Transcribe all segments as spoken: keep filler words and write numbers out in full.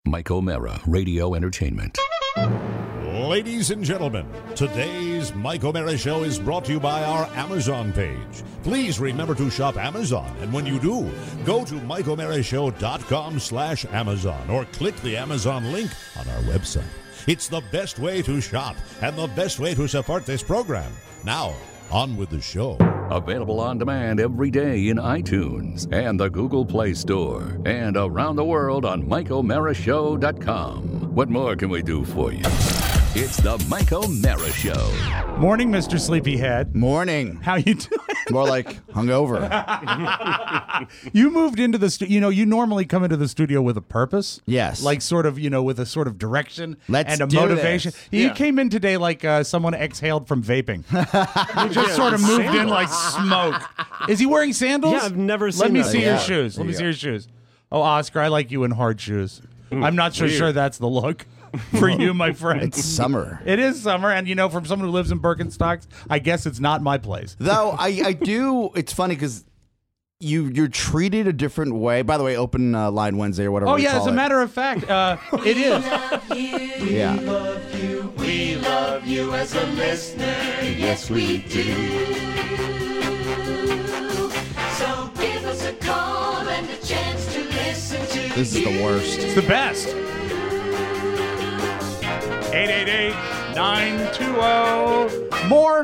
Mike O'Mara, Radio Entertainment. Ladies and gentlemen, today's Mike O'Mara Show is brought to you by our Amazon page. Please remember to shop Amazon, and when you do, go to mike o'mara show dot com slash Amazon or click the Amazon link on our website. It's the best way to shop and the best way to support this program. Now, on with the show. Available on demand every day in iTunes and the Google Play Store and around the world on mike o'mara show dot com. What more can we do for you? It's the Mike O'Mara Show. Morning, Mister Sleepyhead. Morning. How you doing? More like hungover. You moved into the studio. You know, you normally come into the studio with a purpose. Yes. Like sort of, you know, with a sort of direction Let's and a do motivation. this. You Yeah. came in today like uh, someone exhaled from vaping. You just Yeah, sort of moved in sandals. like smoke. Is he wearing sandals? Yeah, I've never Let seen me that. see Yeah. your shoes. Let There me you see go. your shoes. Oh, Oscar, I like you in hard shoes. I'm not so weird. sure that's the look for you, my friend. It's summer. It is summer, and you know, from someone who lives in Birkenstocks, I guess it's not my place. Though I, I do, it's funny because you, you're treated a different way. By the way, open uh, line Wednesday or whatever Oh we yeah, call as a it. matter of fact, uh, it is. Yeah. We love you as a listener. Yes, we do. So give us a call and a chance to listen to This is the worst. It's the best. eight eight eight, nine two zero more.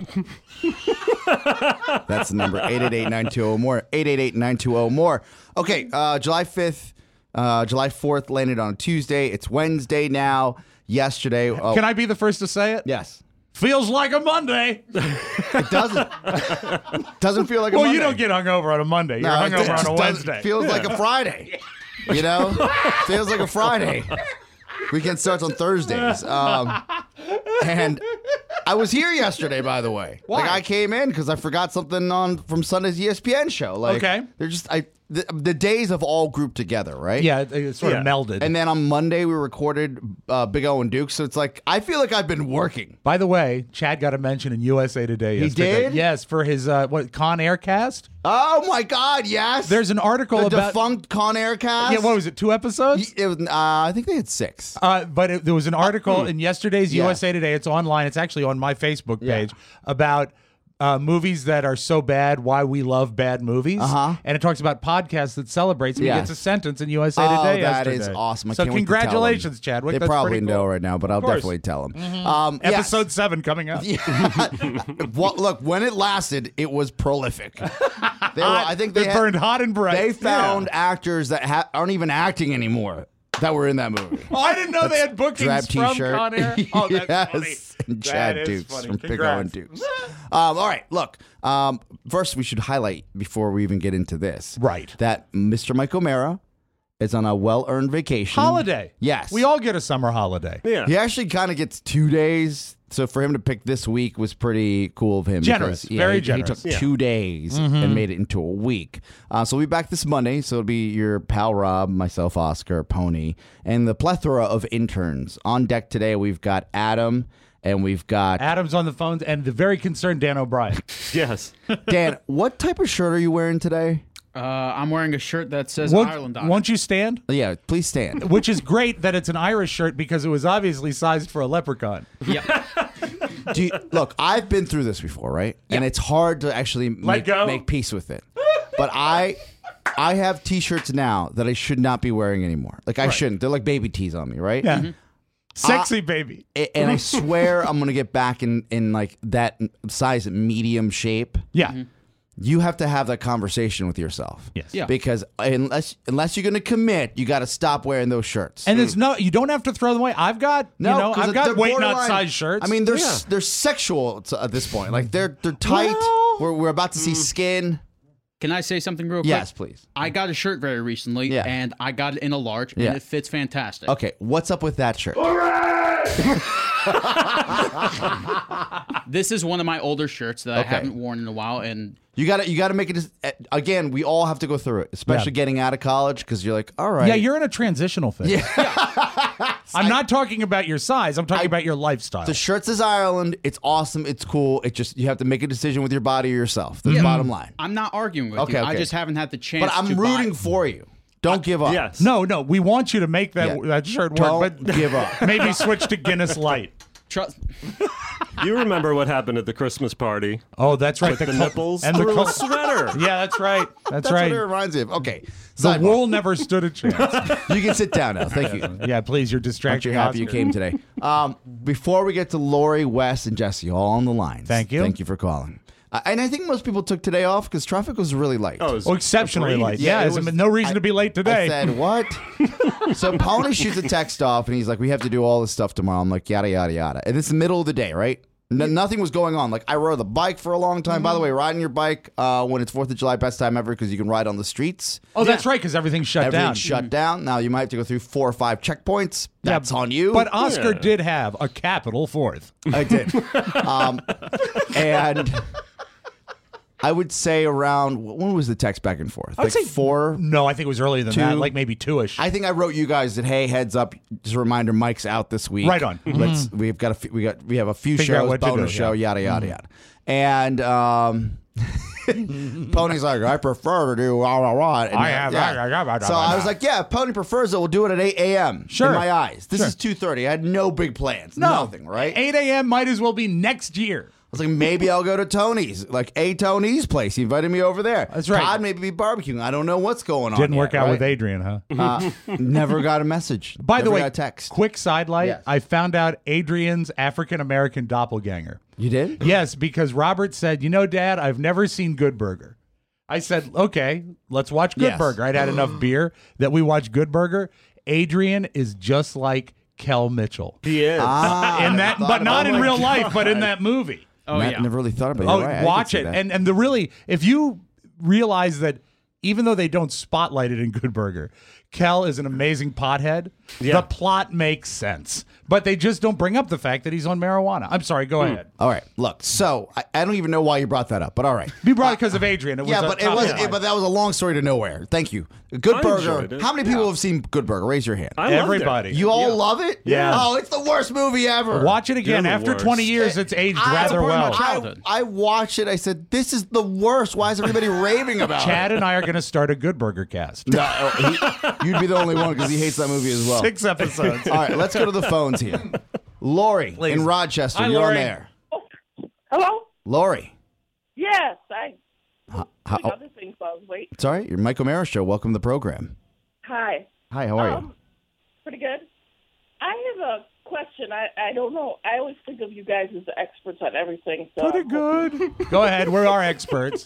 That's the number. eight eight eight, nine two zero, more. eight eight eight, nine two zero, more. Okay, uh, July fifth, uh, July fourth landed on a Tuesday. It's Wednesday now. Yesterday. Oh, Can I be the first to say it? Yes. Feels like a Monday. It doesn't. doesn't feel like a Well, Monday. you don't get hungover on a Monday. You're No, it hungover just on a doesn't- Wednesday. Feels like a Friday. You know? Feels like a Friday. Weekend starts on Thursdays. Um, and I was here yesterday, by the way. Why? Like I came in because I forgot something on from Sunday's E S P N show. Like, Okay. They're just I the, the days have all grouped together, right? Yeah, it, it sort of Yeah. melded. And then on Monday we recorded uh, Big O and Duke, so it's like I feel like I've been working. By the way, Chad got a mention in U S A Today He yesterday. did? Yes, for his uh, what Con Air cast. Oh my God! Yes. There's an article the about defunct Con Air cast. yeah. What was it? Two episodes. It was, uh, I think they had six. Uh, but it, there was an article in yesterday's Yeah. U S A Today. It's online. It's actually on my Facebook Yeah. page about uh, movies that are so bad, why we love bad movies. Uh-huh. And it talks about podcasts that celebrates. And Yeah. he gets a sentence in U S A Oh, Today that yesterday. is awesome! I so can't wait to tell them. congratulations, Chadwick. They That's probably pretty know cool. right now, but I'll course. definitely tell them. Um, yes. Episode seven coming up. Well, look, when it lasted, it was prolific. They were, I think they It had- burned hot and bright. They found actors that ha- aren't even acting anymore that were in that movie. Oh, I didn't know they had bookings Drab from T-shirt. Con Air. Oh, that's yes. funny. And That Chad is Dukes funny. from Big O and Congrats. Dukes. Um, all right, look. Um, first, we should highlight before we even get into this, Right. that Mister Mike O'Mara is on a well-earned vacation. Holiday. Yes. We all get a summer holiday. Yeah. He actually kind of gets two days. So for him to pick this week was pretty cool of him. Generous. because, Very he, generous. He took Yeah. two days and made it into a week. Uh, so we'll be back this Monday. So it'll be your pal Rob, myself, Oscar, Pony, and the plethora of interns. On deck today, we've got Adam, and we've got Adam's on the phones and the very concerned Dan O'Brien. Yes. Dan. What type of shirt are you wearing today? Uh, I'm wearing a shirt that says Won't, Ireland on it. won't you stand? Yeah, please stand. Which is great that it's an Irish shirt because it was obviously sized for a leprechaun. Yeah. Do you, look, I've been through this before, right? And it's hard to actually make, go. make peace with it. But I I have T-shirts now that I should not be wearing anymore. Like I shouldn't. They're like baby tees on me, right? Yeah. Sexy baby. A- And I swear I'm gonna get back in in like that size medium shape. Yeah. You have to have that conversation with yourself. Yes. Yeah. Because unless unless you're gonna commit, you got to stop wearing those shirts. And there's no, you don't have to throw them away. I've got, you know, 'cause I've they're got weight not borderline- size shirts. I mean, they're Yeah. s they're sexual to- at this point. Like they're they're tight. Well- we're we're about to see skin. Can I say something real quick? Yes, please. I got a shirt very recently, Yeah. and I got it in a large, Yeah. and it fits fantastic. Okay, what's up with that shirt? This is one of my older shirts that Okay. I haven't worn in a while, and You got to you got to make it again. We all have to go through it, especially Yeah. getting out of college because you're like, all right, yeah, you're in a transitional phase. I'm not talking about your size. I'm talking I- about your lifestyle. The shirt says Ireland. It's awesome. It's cool. It just you have to make a decision with your body or yourself. That's the bottom line. I'm not arguing with Okay, you. I okay. just haven't had the chance. But I'm to rooting buy. for you. Don't give up. Yes. No, no, we want you to make that Yeah. that shirt Don't work, but give up. maybe switch to Guinness Light. Trust. You remember what happened at the Christmas party? Oh, that's right. With the, col- nipples and the through col- a sweater. Yeah, that's right. That's, That's right. what it reminds me of. Okay. The sidebar. wool never stood a chance. You can sit down now. Thank you. Yeah, please, you're Aren't distracting. you happy you Oscar. came today? Um, before we get to Lori, Wes, and Jesse, all on the lines. Thank you. Thank you for calling. Uh, and I think most people took today off because traffic was really light. Oh, it was Oh, exceptionally a breeze. light. Yeah, Yeah, it there's was- no reason I- to be late today. I said, what? So Pony shoots a text off, and he's like, we have to do all this stuff tomorrow. I'm like, yada, yada, yada. And it's the middle of the day, right? N- nothing was going on. Like, I rode the bike for a long time. By the way, riding your bike uh, when it's fourth of July, best time ever because you can ride on the streets. oh, that's right, because everything's shut Everything's down. shut down. Now, you might have to go through four or five checkpoints. Yeah, That's on you. But Oscar Yeah. did have a capital fourth. I did. um, and I would say around, when was the text back and forth? I would Like say four? No, I think it was earlier than that, Two. like maybe two-ish. I think I wrote you guys that, hey, heads up, just a reminder, Mike's out this week. Right on. Let's we've got a few, we got we have a few Figure out shows, what to bonus do, show, yeah. yada yada yada. And um Pony's like, I prefer to do rah rah rah. And, I have- yeah. I- I- I- So I was like, yeah, if Pony prefers it, we'll do it at eight a.m. Sure. In my eyes. This Sure. is two thirty. I had no big plans. no. Nothing, right? eight a.m. might as well be next year. I was like, maybe I'll go to Tony's, like a Tony's place. He invited me over there. That's right. Todd maybe be barbecuing. I don't know what's going on. Didn't yet, work out right? with Adrian, huh? Uh, never got a message. By Never the way, got a text. quick sidelight, Yes. I found out Adrian's African-American doppelganger. You did? Yes, because Robert said, you know, Dad, I've never seen Good Burger. I said, okay, let's watch Good Yes. Burger. I'd had enough beer that we watched Good Burger. Adrian is just like Kel Mitchell. He is. Ah, in I that, thought but not about in it. real life, but in that movie. Oh, Matt yeah. never really thought about it. Oh, You're right. I can watch see it. that. And and the really, if you realize that even though they don't spotlight it in Good Burger, Kel is an amazing pothead, Yeah. the plot makes sense. But they just don't bring up the fact that he's on marijuana. I'm sorry, go ahead. All right, look. So I, I don't even know why you brought that up, but all right. Be brought because of Adrian. It was Yeah, a but it top was. line. It, but that was a long story to nowhere. Thank you. Good I Burger. enjoyed it. How many people have seen Good Burger? Raise your hand. I loved it. Everybody. You all Yeah. love it? Yeah. Oh, it's the worst movie ever. Watch it again. You're the After worst. twenty years, it's aged I- rather part of my well. childhood. I, I watched it. I said, "This is the worst. Why is everybody raving about Chad it?" and I are going to start a Good Burger cast. No, he, you'd be the only one because he hates that movie as well. Six episodes. All right, let's go to the phones here. Lori Please. in Rochester, Hi, you're Lori. on there. Hello? Lori, Yes, I. how, The other thing falls. Wait. it's all right. Your Mike O'Mara show. Welcome to the program. Hi. Hi, how are you? Um, pretty good. I have a question. I, I don't know. I always think of you guys as the experts on everything. So Pretty good. Go ahead. We're our experts.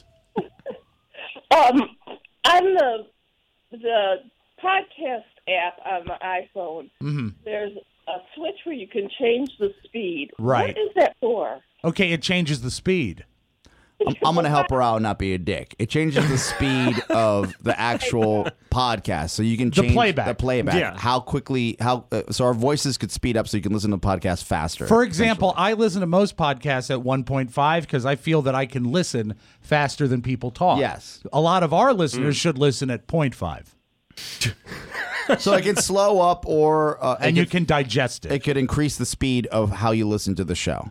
Um, on the the podcast app on the iPhone, Mm-hmm. there's a switch where you can change the speed. Right. What is that for? Okay, it changes the speed. I'm, I'm going to help her out and not be a dick. It changes the speed of the actual podcast, so you can The change playback. the playback. Yeah. How quickly? How uh, so our voices could speed up, so you can listen to the podcast faster. For example, I listen to most podcasts at one point five because I feel that I can listen faster than people talk. Yes. A lot of our listeners should listen at zero point five. so it can slow up, or uh, And it you could, can digest it. it could increase the speed of how you listen to the show.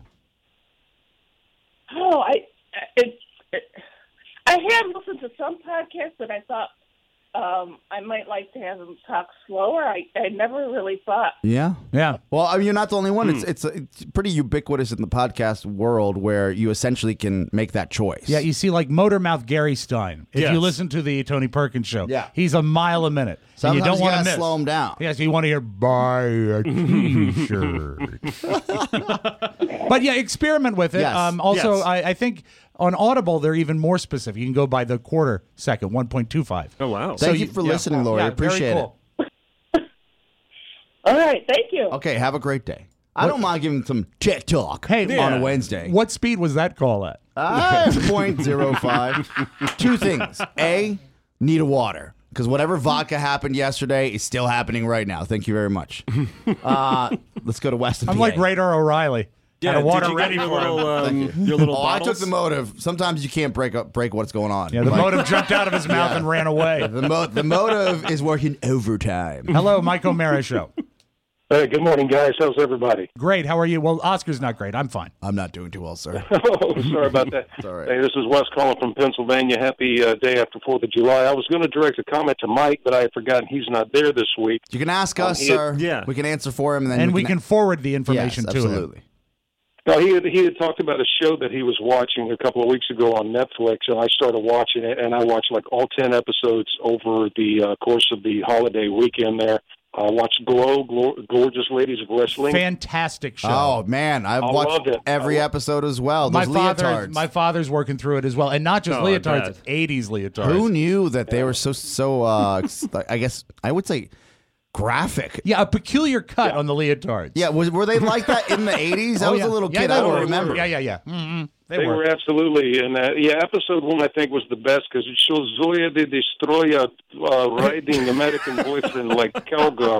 Oh, I it, it, I have listened to some podcasts that I thought um, I might like to have them talk slower. I, I never really thought. Yeah. Yeah. Well, I mean, you're not the only one. It's it's it's pretty ubiquitous in the podcast world where you essentially can make that choice. Yeah, you see, like Motormouth Gary Stein. If Yes. you listen to the Tony Perkins show, Yeah. he's a mile a minute. And Sometimes you don't you want to gotta miss. slow him down. Yes, you want to hear buy a T-shirt. But yeah, experiment with it. Yes. Um, also, Yes. I, I think on Audible they're even more specific. You can go by the quarter second, one point two five. Oh, wow. Thank So you you- for yeah. listening, Lori. Yeah, Appreciate very cool. All right, thank you. it. Okay, have a great day. I don't mind giving some TikTok Hey, on yeah. a Wednesday. What speed was that call at? Uh, point zero five. Two things. A, need a water. Because whatever vodka happened yesterday is still happening right now. Thank you very much. Uh, let's go to Weston. I'm P A. like Radar O'Reilly. Yeah, Had a water did you ready get your for him. little, um, Thank you. your little Oh, I bottles? took the motive. Sometimes you can't break up, break what's going on. Yeah, the Like, motive jumped out of his mouth Yeah. and ran away. The, mo- the motive is working overtime. Hello, Mike O'Mara Show. Hey, good morning, guys. How's everybody? Great. How are you? Well, Oscar's not great. I'm fine. I'm not doing too well, sir. Oh, sorry about that. All right. Hey, this is Wes calling from Pennsylvania. Happy uh, day after fourth of July. I was going to direct a comment to Mike, but I had forgotten he's not there this week. You can ask Um, us, he- sir. Yeah. We can answer for him, and then And we can forward the information yes, to him. absolutely. No, he had, he had talked about a show that he was watching a couple of weeks ago on Netflix, and I started watching it, and I watched like all ten episodes over the uh, course of the holiday weekend there. I watched Glow, Glo- Gorgeous Ladies of Wrestling. Fantastic show. Oh man, I've I watched loved it. every I lo- episode as well. my Those father, leotards. my father's working through it as well, and not just Oh, I leotards, bet. eighties leotards. Who knew that they were so so? Uh, I guess I would say graphic. Yeah, a peculiar cut on the leotards. Yeah, was, were they like that in the eighties? I Oh, was yeah. a little Yeah, kid. they I don't were. remember. Yeah, yeah, yeah. Mm-hmm. They, They were. were absolutely, and uh, yeah, episode one I think was the best because it shows Zoya the Destroyer uh, riding American boyfriend like cowgirl.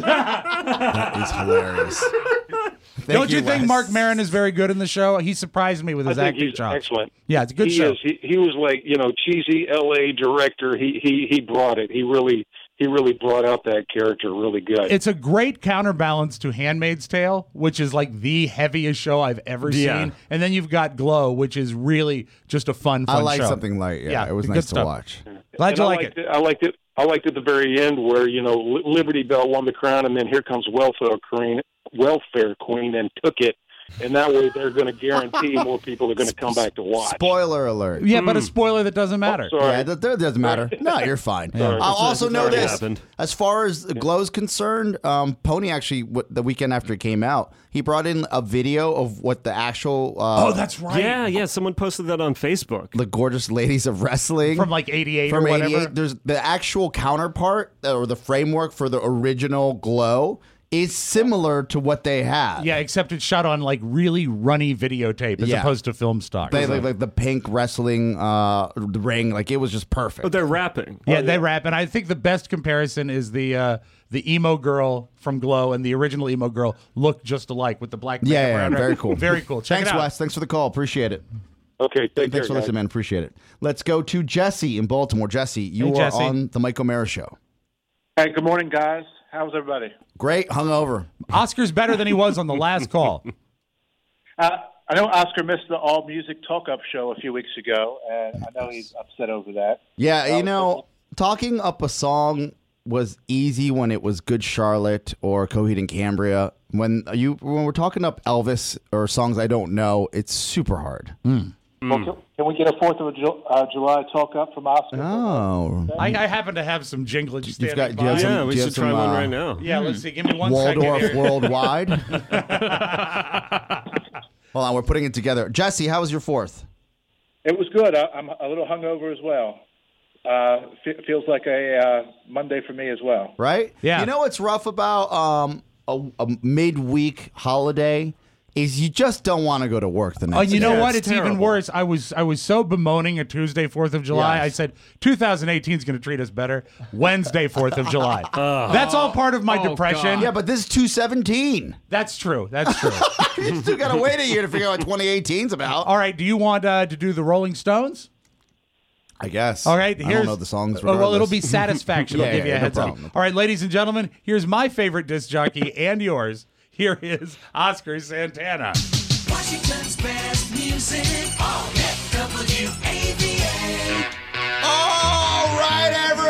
That is hilarious. Thank Don't you, think Wes. Mark Maron is very good in the show? He surprised me with I his think acting he's chops. excellent. Yeah, it's a good he show. Is. He, he was like you know cheesy L A director. He he he brought it. He really he really brought out that character really good. It's a great counterbalance to Handmaid's Tale, which is like the heaviest show I've ever Yeah. seen. And then you've got Glow, which is really just a fun, fun I like show. something light. Yeah, Yeah, it was good nice to stuff. watch. Glad And you I like liked it. I liked it. I liked at the very end where you know Li- Liberty Bell won the crown, and then here comes Welfare Queen, Welfare Queen, and took it. And that way, they're going to guarantee more people are going to come back to watch. Spoiler alert. Yeah, but a spoiler that doesn't matter. Sorry. Yeah, that, that doesn't matter. No, you're fine. Sorry. I'll also It's know already this. happened. As far as Glow's concerned, um, Pony actually, w- the weekend after it came out, he brought in a video of what the actual uh, Oh, that's right. Yeah, yeah. Someone posted that on Facebook. the gorgeous ladies of wrestling From like eighty-eight from or whatever. eighty-eight. There's the actual counterpart uh, or the framework for the original Glow is similar to what they have. Yeah, except it's shot on like really runny videotape as Yeah. opposed to film stock. They like, like the pink wrestling uh, the ring, like it was just perfect. But they're rapping. Yeah, they rap, and I think the best comparison is the uh, the emo girl from Glow and the original emo girl look just alike with the black makeup yeah, yeah, around her. very cool. Very cool. Check Thanks, it out. Wes. Thanks for the call. Appreciate it. Okay, take Thanks care, for guys. listening, man. Appreciate it. Let's go to Jesse in Baltimore. Jesse, you Hey, are Jesse. on the Mike O'Mara Show. Hey, good morning, guys. How's everybody? Great, hungover. Oscar's better than he was on the last call. Uh, I know Oscar missed the All Music Talk Up show a few weeks ago, and I know he's upset over that. Yeah, you know, talking up a song was easy when it was Good Charlotte or Coheed and Cambria. When you when we're talking up Elvis or songs I don't know, it's super hard. Well, can, can we get a Fourth of Ju- uh, July Talk Up from Oscar? Oh, I, I happen to have some jinglage standing got- do by. you have some- Yeah, we do you should have try some, one uh, right now. Yeah, let's see. Give me one second Waldorf here. Worldwide. Hold on, we're putting it together. Jesse, how was your fourth? It was good. I, I'm a little hungover as well. Uh, fe- feels like a uh, Monday for me as well. Right? Yeah. You know what's rough about um, a, a midweek holiday is you just don't want to go to work the next Oh, you know Yeah, what? it's It's, even terrible. worse. I was I was so bemoaning a Tuesday, Fourth of July. Yes. I said two thousand eighteen is going to treat us better. Wednesday, Fourth of July. That's all part of my Oh, depression. God. Yeah, but this is two seventeen. That's true. That's true. You still got to wait a year to figure out what twenty eighteen's about. All right. Do you want uh, to do the Rolling Stones? I guess. All right. I Here's, don't know the songs. Oh, well, it'll be regardless. Satisfaction. I'll Yeah, give you yeah, a no heads up. problem. All right, ladies and gentlemen, here's my favorite disc jockey and yours. Here is Oscar Santana. Washington's best music. Oh, yeah. W A V A. All right,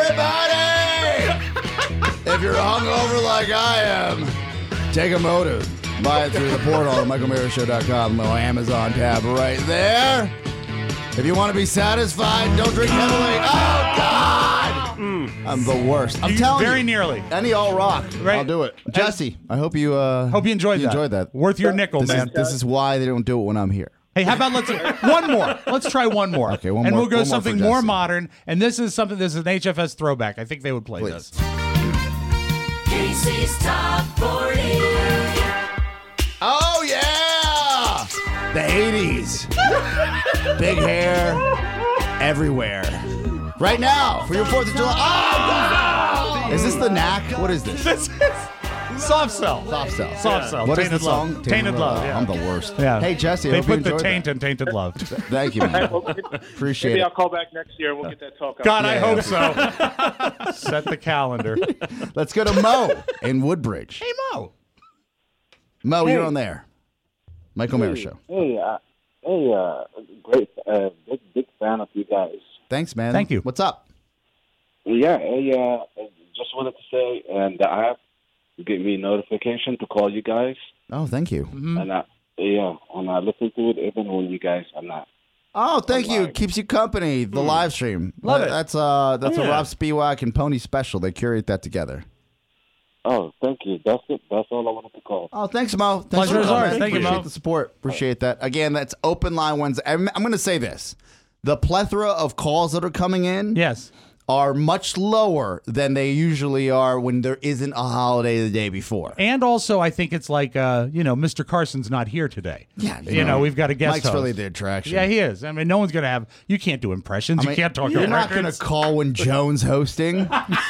everybody. If you're hungover like I am, take a motive. Buy it through the portal at michael mara show dot com. Little Amazon tab right there. If you want to be satisfied, don't drink heavily. Oh, God! I'm the worst. I'm You- telling very you. nearly. Any all rock. Right. I'll do it. Jesse, I hope you uh, Hope you enjoyed that. enjoyed that. Worth your nickel, This man. is, this is why they don't do it when I'm here. Hey, how about let's one more? Let's try one more. Okay, one and more- we'll go one more something for more Jesse. modern. And this is something. This is an H F S throwback. I think they would play Please. this. Casey's Top forty. Oh, yeah! The eighties. Big hair everywhere. Right now, for your fourth of July. Oh, God! Is this the knack? What is this? This is Soft Cell. Soft Cell. Soft Cell. What is Tainted the song? Love. Tainted Love. Yeah. I'm the worst. Yeah. Hey, Jesse, I They hope you put the enjoyed taint that. in Tainted Love. Thank you, man. Appreciate Maybe it. I'll call back next year and we'll get that talk up. God, I Yeah. hope so. Set the calendar. Let's go to Mo in Woodbridge. Hey, Mo. Mo, Hey. you're on there. Mike O'Mara Show. Hey, uh, hey, uh, great, uh, big, big fan of you guys. Thanks, man. Thank you. What's up? Yeah, hey, uh, just wanted to say, and the app gave me a notification to call you guys, Oh, thank you. Mm-hmm. and I, yeah, and I listen to it even when you guys are not. Oh, thank you. Online. Keeps you company. The live stream. Love Uh, it. That's uh, that's Oh, a yeah. Rob Spiewak and Pony special. They curate that together. Oh, thank you. That's it. That's all I wanted to call. Oh, thanks, Mo. Thanks Pleasure for is calling, ours. man. Thank you, Mo. Appreciate the support. Appreciate that. Again, that's Open Line Wednesday. I'm, I'm going to say this. The plethora of calls that are coming in Yes. are much lower than they usually are when there isn't a holiday the day before. And also, I think it's like, uh, you know, Mister Carson's not here today. Yeah, You know, we've got a guest Mike's host. really the attraction. Yeah, he is. I mean, no one's going to have, you can't do impressions. I mean, you can't talk You're about not going to records. call when Joan's hosting.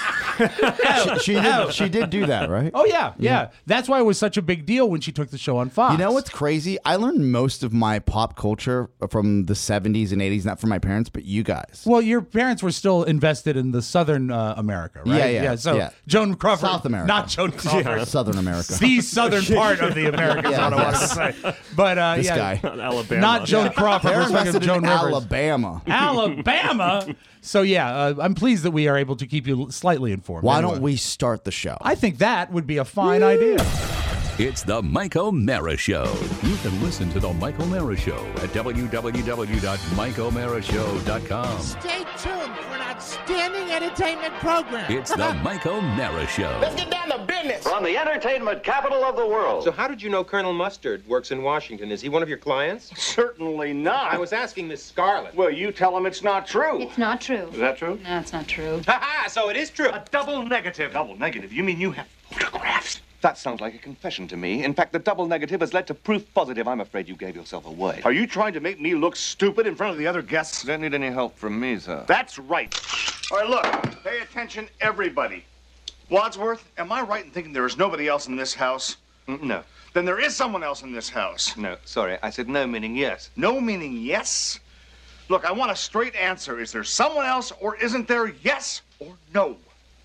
she, she did, she did do that, right? Oh, yeah, yeah. That's why it was such a big deal when she took the show on Fox. You know what's crazy? I learned most of my pop culture from the seventies and eighties, not from my parents, but you guys. Well, your parents were still invested in the Southern uh, America, right? Yeah, yeah, So yeah. Joan Crawford. South America. Not Joan Crawford. Southern America. The southern part of the America is Yeah, what I wanted yes. to say. But uh, This yeah, guy. Not Alabama. not Joan Crawford. They're We're talking invested Joan in Rivers. Alabama. Alabama. So yeah, uh, I'm pleased that we are able to keep you slightly informed. Why Anyway. don't we start the show? I think that would be a fine idea. It's the Mike O'Mara Show. You can listen to the Mike O'Mara Show at w w w dot mike o'mara show dot com. Stay tuned for an outstanding entertainment program. It's the Mike O'Mara Show. Let's get down to business. From the entertainment capital of the world. So how did you know Colonel Mustard works in Washington? Is he one of your clients? Certainly not. I was asking Miss Scarlett. Well, you tell him it's not true. It's not true. Is that true? No, it's not true. Ha ha! So it is true. A double negative. Double negative? You mean you have photographs? That sounds like a confession to me. In fact, the double negative has led to proof positive. I'm afraid you gave yourself away. Are you trying to make me look stupid in front of the other guests? Don't need any help from me, sir. That's right. All right, look. Pay attention, everybody. Wadsworth, am I right in thinking there is nobody else in this house? Mm, no. Then there is someone else in this house. No, sorry. I said no, meaning yes. No meaning yes? Look, I want a straight answer. Is there someone else or isn't there? Yes or no?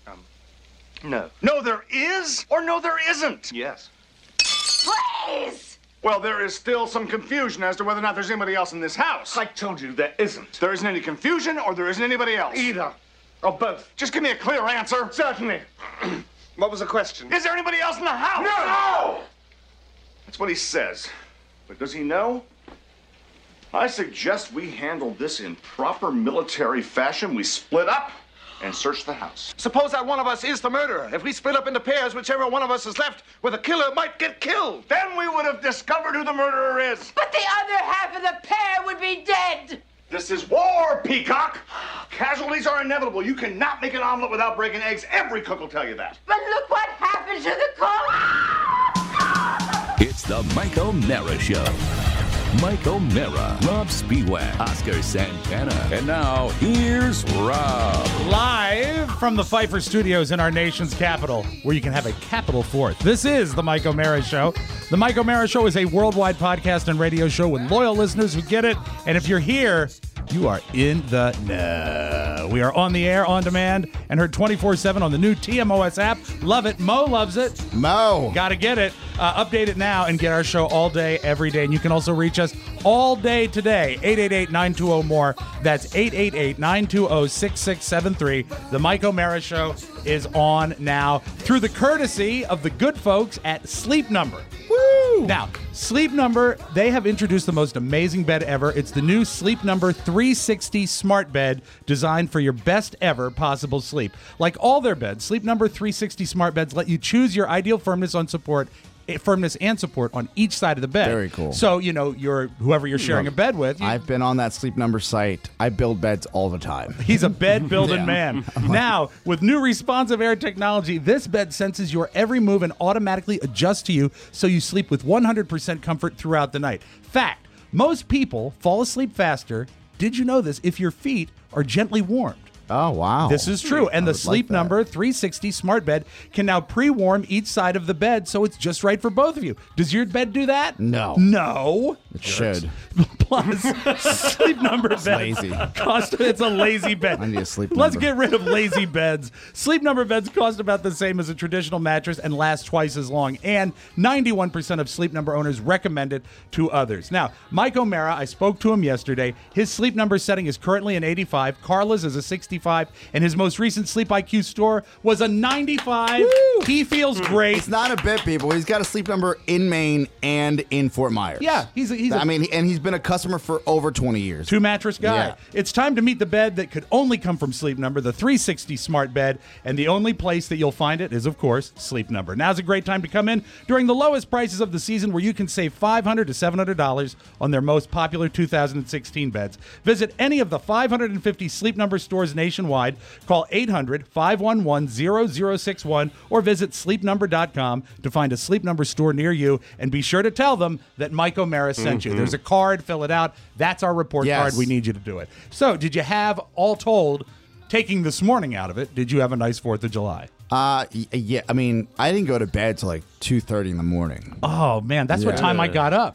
No. No, there is or no, there isn't? Yes. Please! Well, there is still some confusion as to whether or not there's anybody else in this house. I told you there isn't. There isn't any confusion or there isn't anybody else? Either. Or both. Just give me a clear answer. Certainly. What was the question? Is there anybody else in the house? No! That's what he says. But does he know? I suggest we handle this in proper military fashion. We split up and search the house. Suppose that one of us is the murderer. If we split up into pairs, whichever one of us is left with the killer might get killed. Then we would have discovered who the murderer is. But the other half of the pair would be dead. This is war, Peacock. Casualties are inevitable. You cannot make an omelet without breaking eggs. Every cook will tell you that. But look what happened to the cook. It's the Mike O'Mara Show. Mike O'Mara, Rob Spiewak, Oscar Santana. And now, here's Rob. Live from the Pfeiffer Studios in our nation's capital, where you can have a capital fourth. This is the Mike O'Mara Show. The Mike O'Mara Show is a worldwide podcast and radio show with loyal listeners who get it. And if you're here, you are in the know. We are on the air, on demand, and heard twenty-four seven on the new T M O S app. Love it. Mo loves it. Mo. Got to get it. Uh, update it now and get our show all day, every day. And you can also reach us all day today. eight eight eight, nine two zero, M O R E. That's eight eight eight, nine two zero, six six seven three. The Mike O'Mara Show is on now through the courtesy of the good folks at Sleep Number. Woo! Now, Sleep Number, they have introduced the most amazing bed ever. It's the new Sleep Number three sixty smart bed designed for your best ever possible sleep. Like all their beds, Sleep Number three sixty smart beds let you choose your ideal firmness on support firmness and support on each side of the bed. Very cool. So, you know, you're whoever you're sharing a bed with. You, I've been on that Sleep Number site. I build beds all the time. He's a bed building Yeah. man. Now, with new responsive air technology, this bed senses your every move and automatically adjusts to you so you sleep with one hundred percent comfort throughout the night. Fact, most people fall asleep faster. Did you know this? If your feet are gently warmed. Oh, wow. This is true. And I the would Sleep like that. Number three sixty smart bed can now pre-warm each side of the bed so it's just right for both of you. Does your bed do that? No. No. It Jerks. should. Plus, Sleep Number beds lazy. cost. It's a lazy bed. I need a sleep Let's number. get rid of lazy beds. Sleep Number beds cost about the same as a traditional mattress and last twice as long. And ninety-one percent of Sleep Number owners recommend it to others. Now, Mike O'Mara, I spoke to him yesterday. His Sleep Number setting is currently an eighty-five. Carla's is a sixty-five. And his most recent Sleep I Q store was a ninety-five. Woo! He feels great. It's not a bit, people. He's got a Sleep Number in Maine and in Fort Myers. Yeah, he's a, he's. I a, mean, and he's been a customer for over twenty years. Two mattress guy. Yeah. It's time to meet the bed that could only come from Sleep Number, the three sixty Smart Bed, and the only place that you'll find it is, of course, Sleep Number. Now's a great time to come in during the lowest prices of the season, where you can save five hundred to seven hundred dollars on their most popular two thousand sixteen beds. Visit any of the five hundred fifty Sleep Number stores nationwide. Call eight hundred, five one one, zero zero six one or visit sleep number dot com to find a Sleep Number store near you, and be sure to tell them that Mike O'Mara sent you. Mhm. There's a card, fill it out. That's our report Yes. card. We need you to do it. So, did you have, all told, taking this morning out of it, did you have a nice fourth of July? Uh, y- yeah. I mean, I didn't go to bed till like two thirty in the morning. Oh, man, that's what Yeah. time I got up.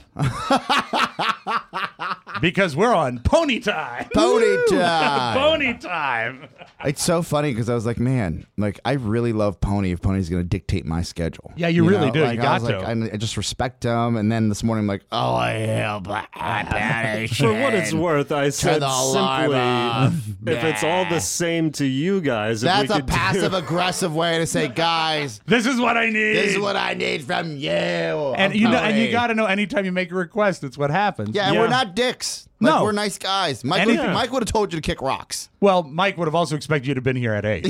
Because we're on pony time. Pony Woo! time. Pony time. It's so funny because I was like, man, like I really love Pony. If Pony's going to dictate my schedule, Yeah, you really do. You Like, I got was to. Like, I, I just respect him. And then this morning, I'm like, oh yeah, black For what it's worth, I said the alarm simply, off. if it's all the same to you guys, if That's we a could do- passive aggressive way to say, guys, This is what I need. this is what I need from you. And you know, and you got to know, anytime you make a request, it's what happens. Yeah, and Yeah. we're not dicks. Like, No. we're nice guys. Mike, Anything- would, Mike would have told you to kick rocks. Well, Mike would have also expected you to have been here at eight.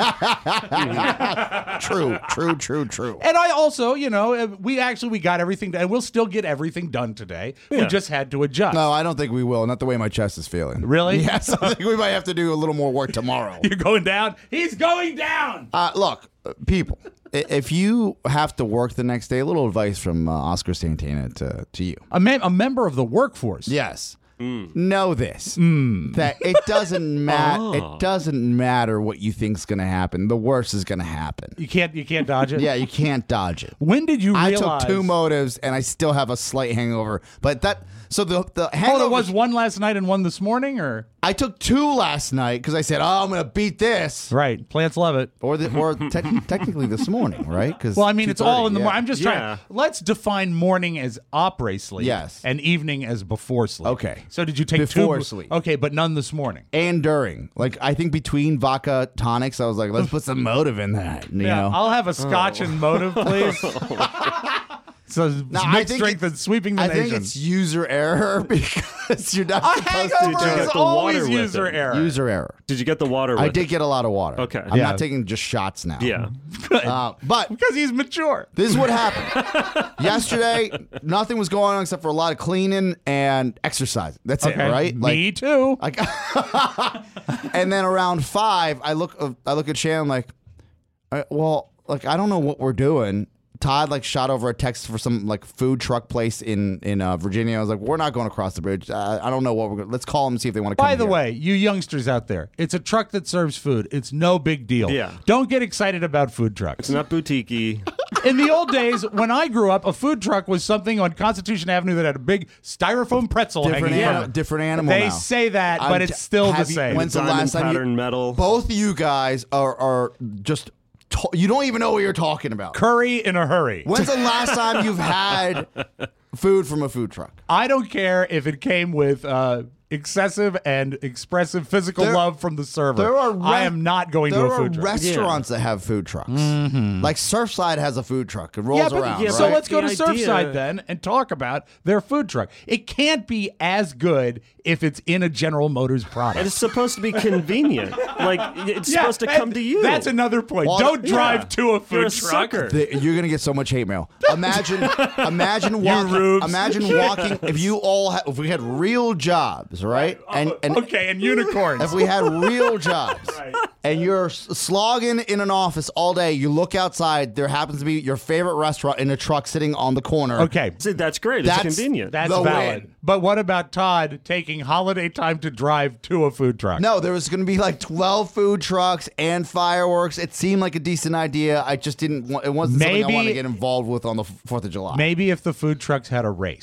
True, true, true, true. And I also, you know, uh, we actually we got everything done, and we'll still get everything done today. We Yeah. just had to adjust. No, I don't think we will. Not the way my chest is feeling. Really? Yes, I think we might have to do a little more work tomorrow. You're going down. He's going down. Uh, look, uh, people, i- if you have to work the next day, a little advice from uh, Oscar Santana to, to you. A, mem- a member of the workforce. Yes. Know this, that it doesn't matter. Oh. It doesn't matter what you think's going to happen. The worst is going to happen. You can't. You can't dodge it. Yeah, you can't dodge it. When did you I realize? took two motives, and I still have a slight hangover. But that so the the Oh, hangover. there was one last night and one this morning, or I took two last night because I said, "Oh, I'm going to beat this." right? Plants love it. Or the, or te- technically this morning, right? Because Well, I mean, it's all in the morning. I'm just Yeah. trying. Let's define morning as après sleep. Yes. And evening as before sleep. Okay. So did you take Before two? sleep. Okay, but none this morning. and during. Like I think between vodka tonics, I was like, let's put some motive in that. You Yeah, know? I'll have a scotch and motive, please. So No, I mixed think strength it- and sweeping the I nation. think it's user error because you're not a supposed to hangover do is it. the always water with user it. error. User error. Did you get the water? I with did it? get a lot of water. Okay. I'm Yeah. not taking just shots now. Yeah. Uh, but because he's mature. this is what happened. Yesterday, nothing was going on except for a lot of cleaning and exercising. That's Okay. it, right? Me too. Like, and then around five, I look, uh, I look at Shannon like, uh, well, like I don't know what we're doing. Todd like shot over a text for some like food truck place in in uh, Virginia. I was like, we're not going across the bridge. Uh, I don't know what we're going. Let's call them and see if they want to come. By the here. way, you youngsters out there, it's a truck that serves food. It's no big deal. Yeah. Don't get excited about food trucks. It's not boutique-y. In the old days, when I grew up, a food truck was something on Constitution Avenue that had a big styrofoam pretzel different hanging animal, from it. different animal. They now. say that, but I'm it's t- still the have you- same. When's the Diamond last time pattern you, metal. both of you guys are are just to- you don't even know what you're talking about. Curry in a hurry. When's the last time you've had food from a food truck? I don't care if it came with uh, excessive and expressive physical There- love from the server. There are I re- am not going there to a food are truck. restaurants that have food trucks. Like Surfside has a food truck. It rolls Yeah, but, around. yeah, so right? let's go to The idea- Surfside then and talk about their food truck. It can't be as good if it's in a General Motors product. It's supposed to be convenient. Like it's Yeah, supposed to and come to you. That's another point. Well, Don't yeah. drive to a food You're a truck. sucker. The- you're gonna get so much hate mail. Imagine, imagine walking. rubes. Imagine walking. If you all, ha- if we had real jobs, right? And and Okay, and unicorns. if we had real jobs, Right. and you're s- slogging in an office all day, you look outside. There happens to be your favorite restaurant in a truck sitting on the corner. Okay, See, that's great. That's- it's convenient. that's The valid. win. But what about Todd taking holiday time to drive to a food truck? No, there was going to be like twelve food trucks and fireworks. It seemed like a decent idea. I just didn't want. It wasn't something I Maybe- wanted to get involved with on the Fourth of July. Maybe if the food trucks had a race.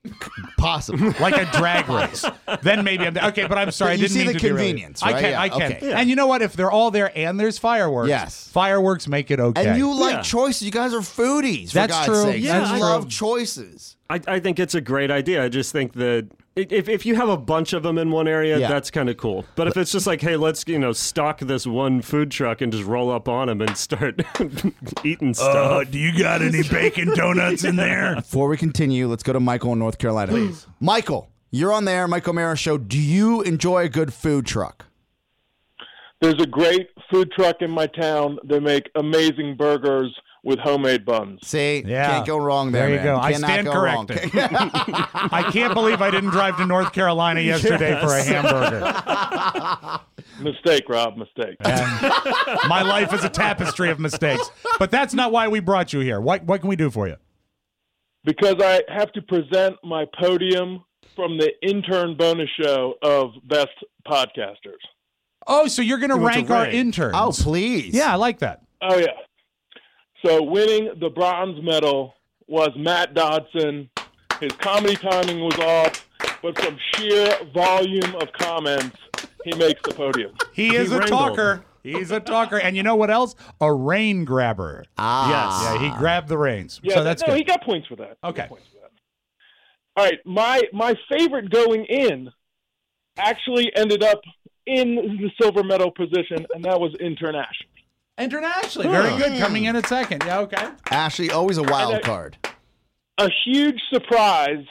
Possibly. Like a drag race. Then maybe I'm okay, but I'm sorry. But I you didn't see mean the to derail you. convenience, I right? can, Yeah, I can. okay. Yeah. And you know what? If they're all there and there's fireworks, Yes. fireworks make it okay. And you like Yeah. choices. You guys are foodies. For That's God's true. sakes. Yeah, you I- love choices. I, I think it's a great idea. I just think that if, if you have a bunch of them in one area, Yeah. that's kind of cool. But if it's just like, hey, let's you know stock this one food truck and just roll up on them and start eating stuff. Uh, do you got any bacon donuts in there? Before we continue, let's go to Michael in North Carolina. Please. Michael, you're on there, Mike O'Mara Show. Do you enjoy a good food truck? There's a great food truck in my town. They make amazing burgers with homemade buns. See, Yeah. can't go wrong there. There you man. go. I Cannot stand go wrong. corrected. I can't believe I didn't drive to North Carolina yesterday Yes. for a hamburger. Mistake, Rob, mistake. And my life is a tapestry of mistakes. But that's not why we brought you here. What what can we do for you? Because I have to present my podium from the intern bonus show of Best Podcasters. Oh, so you're going to Who wants rank to our rank? interns? Oh, please. Yeah, I like that. Oh, yeah. So winning the bronze medal was Matt Dodson. His comedy timing was off, but from sheer volume of comments, he makes the podium. He is He a wrangled. talker. He's a talker. And you know what else? A rain grabber. Ah. Yes. Yeah, he grabbed the reins. Yeah, so that's no, good. he got points for that. He Okay. got points for that. All right, my my favorite going in actually ended up in the silver medal position, and that was intern Ashley. Internationally. Very good. Coming in at second. Yeah, okay. Ashley, always a wild And I- card. A huge surprise.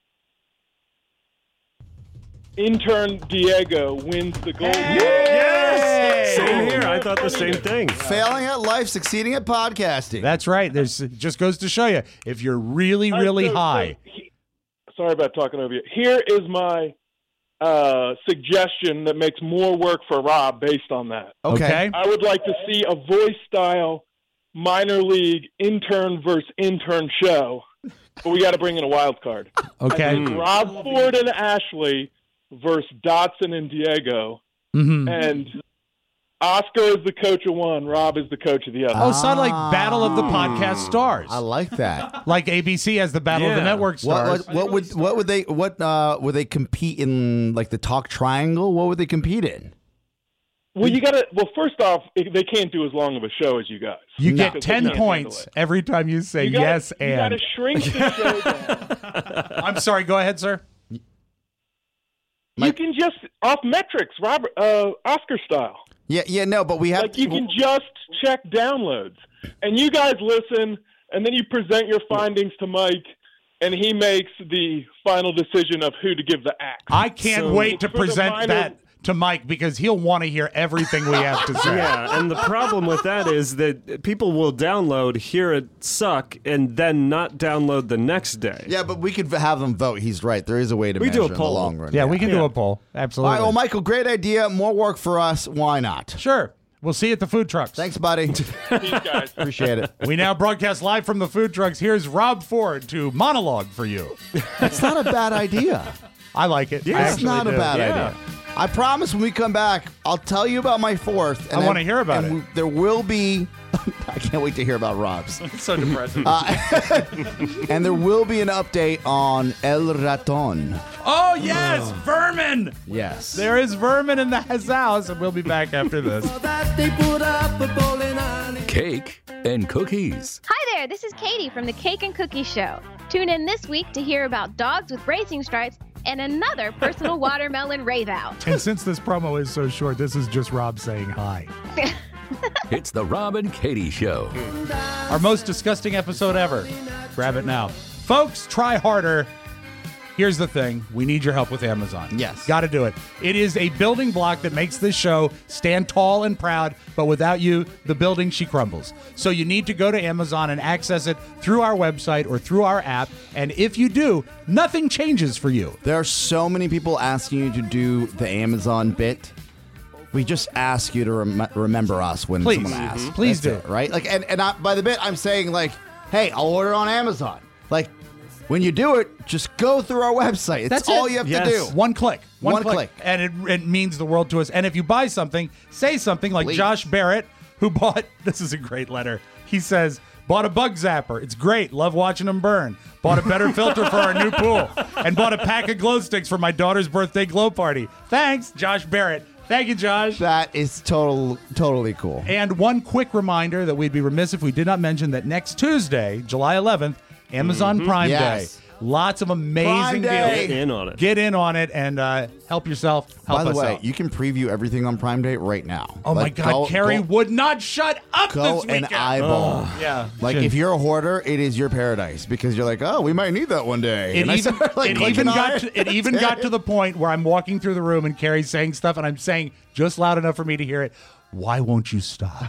Intern Diego wins the gold medal. Yes! Same here. I thought the same thing. Failing at life, succeeding at podcasting. That's right. There's it just goes to show you if you're really, All right, really so- so high. he- sorry about talking over you. Here is my uh, suggestion that makes more work for Rob based on that. Okay. I would like to see a voice style minor league intern versus intern show, but we got to bring in a wild card. Okay. Rob Ford and Ashley versus Dotson and Diego, Mhm. and Oscar is the coach of one, Rob is the coach of the other. Oh, so like Battle of the Podcast Stars. I like that. Like A B C has the Battle of the Yeah. Network What, Stars. what, what would what would they what uh would they compete in, like the talk triangle? What would they compete in? Well, you got to. Well, first off, it, they can't do as long of a show as you guys. You No. get Because they ten can't handle points it. every time you say You gotta- yes you and. got to shrink the show down. I'm sorry. Go ahead, sir. You can just off metrics, Robert, uh, Oscar style. Yeah, yeah, no, but we have Like you can just check downloads, and you guys listen, and then you present your findings to Mike, and he makes the final decision of who to give the axe. I can't So wait to for the present minor- that to Mike because he'll want to hear everything we have to say. Yeah, and the problem with that is that people will download, hear it suck, and then not download the next day. Yeah, but we could have them vote. He's right. There is a way to We measure do a in the poll. long run. Yeah, we can do Yeah. a poll. All Absolutely. right, well, Michael, great idea. More work for us. Why not? Sure. We'll see you at the food trucks. Thanks, buddy. Peace, guys. Appreciate it. We now broadcast live from the food trucks. Here's Rob Ford to monologue for you. That's not a bad idea. I like it. I It's actually not a do. bad Yeah. idea. I promise when we come back, I'll tell you about my fourth. I wanna hear about and it. we- there will be. I can't wait to hear about Rob's. It's so depressing. Uh, and there will be an update on El Raton. Oh, yes, vermin. Yes. There is vermin in the house, and we'll be back after this. Cake and cookies. Hi there, this is Katie from the Cake and Cookie Show. Tune in this week to hear about dogs with racing stripes and another personal watermelon rave out. And since this promo is so short, this is just Rob saying hi. It's the Rob and Katie Show. Our most disgusting episode ever. Grab it now. Folks, try harder. Here's the thing. We need your help with Amazon. Yes. Got to do it. It is a building block that makes this show stand tall and proud, but without you, the building, she crumbles. So you need to go to Amazon and access it through our website or through our app. And if you do, nothing changes for you. There are so many people asking you to do the Amazon bit. We just ask you to rem- remember us when Please. someone asks. Mhm. Please That's do. it, right? Like, and, and I, by the bit, I'm saying like, hey, I'll order on Amazon. Like, when you do it, just go through our website. It's That's all it. you have Yes. to do. One click. One, One click. click. And it, it means the world to us. And if you buy something, say something like Please. Josh Barrett, who bought, this is a great letter. He says, Bought a bug zapper. It's great. Love watching them burn. Bought a better filter for our new pool. And bought a pack of glow sticks for my daughter's birthday glow party. Thanks, Josh Barrett. Thank you, Josh. That is total, totally cool. And one quick reminder that we'd be remiss if we did not mention that next Tuesday, July eleventh, Amazon Mhm. Prime Yes. Day. Lots of amazing Prime Day. deals. Get in on it. Get in on it and uh, help yourself. Help By the us way, out. you can preview everything on Prime Day right now. Oh, my Like, God. go- Carrie go- would not shut up Go this weekend. and eyeball. Yeah. Like, if you're a hoarder, it is your paradise because you're like, oh, we might need that one day. It And I even, start, like, it clicking even on got to, it even got to the point where I'm walking through the room and Carrie's saying stuff and I'm saying just loud enough for me to hear it. Why won't you stop?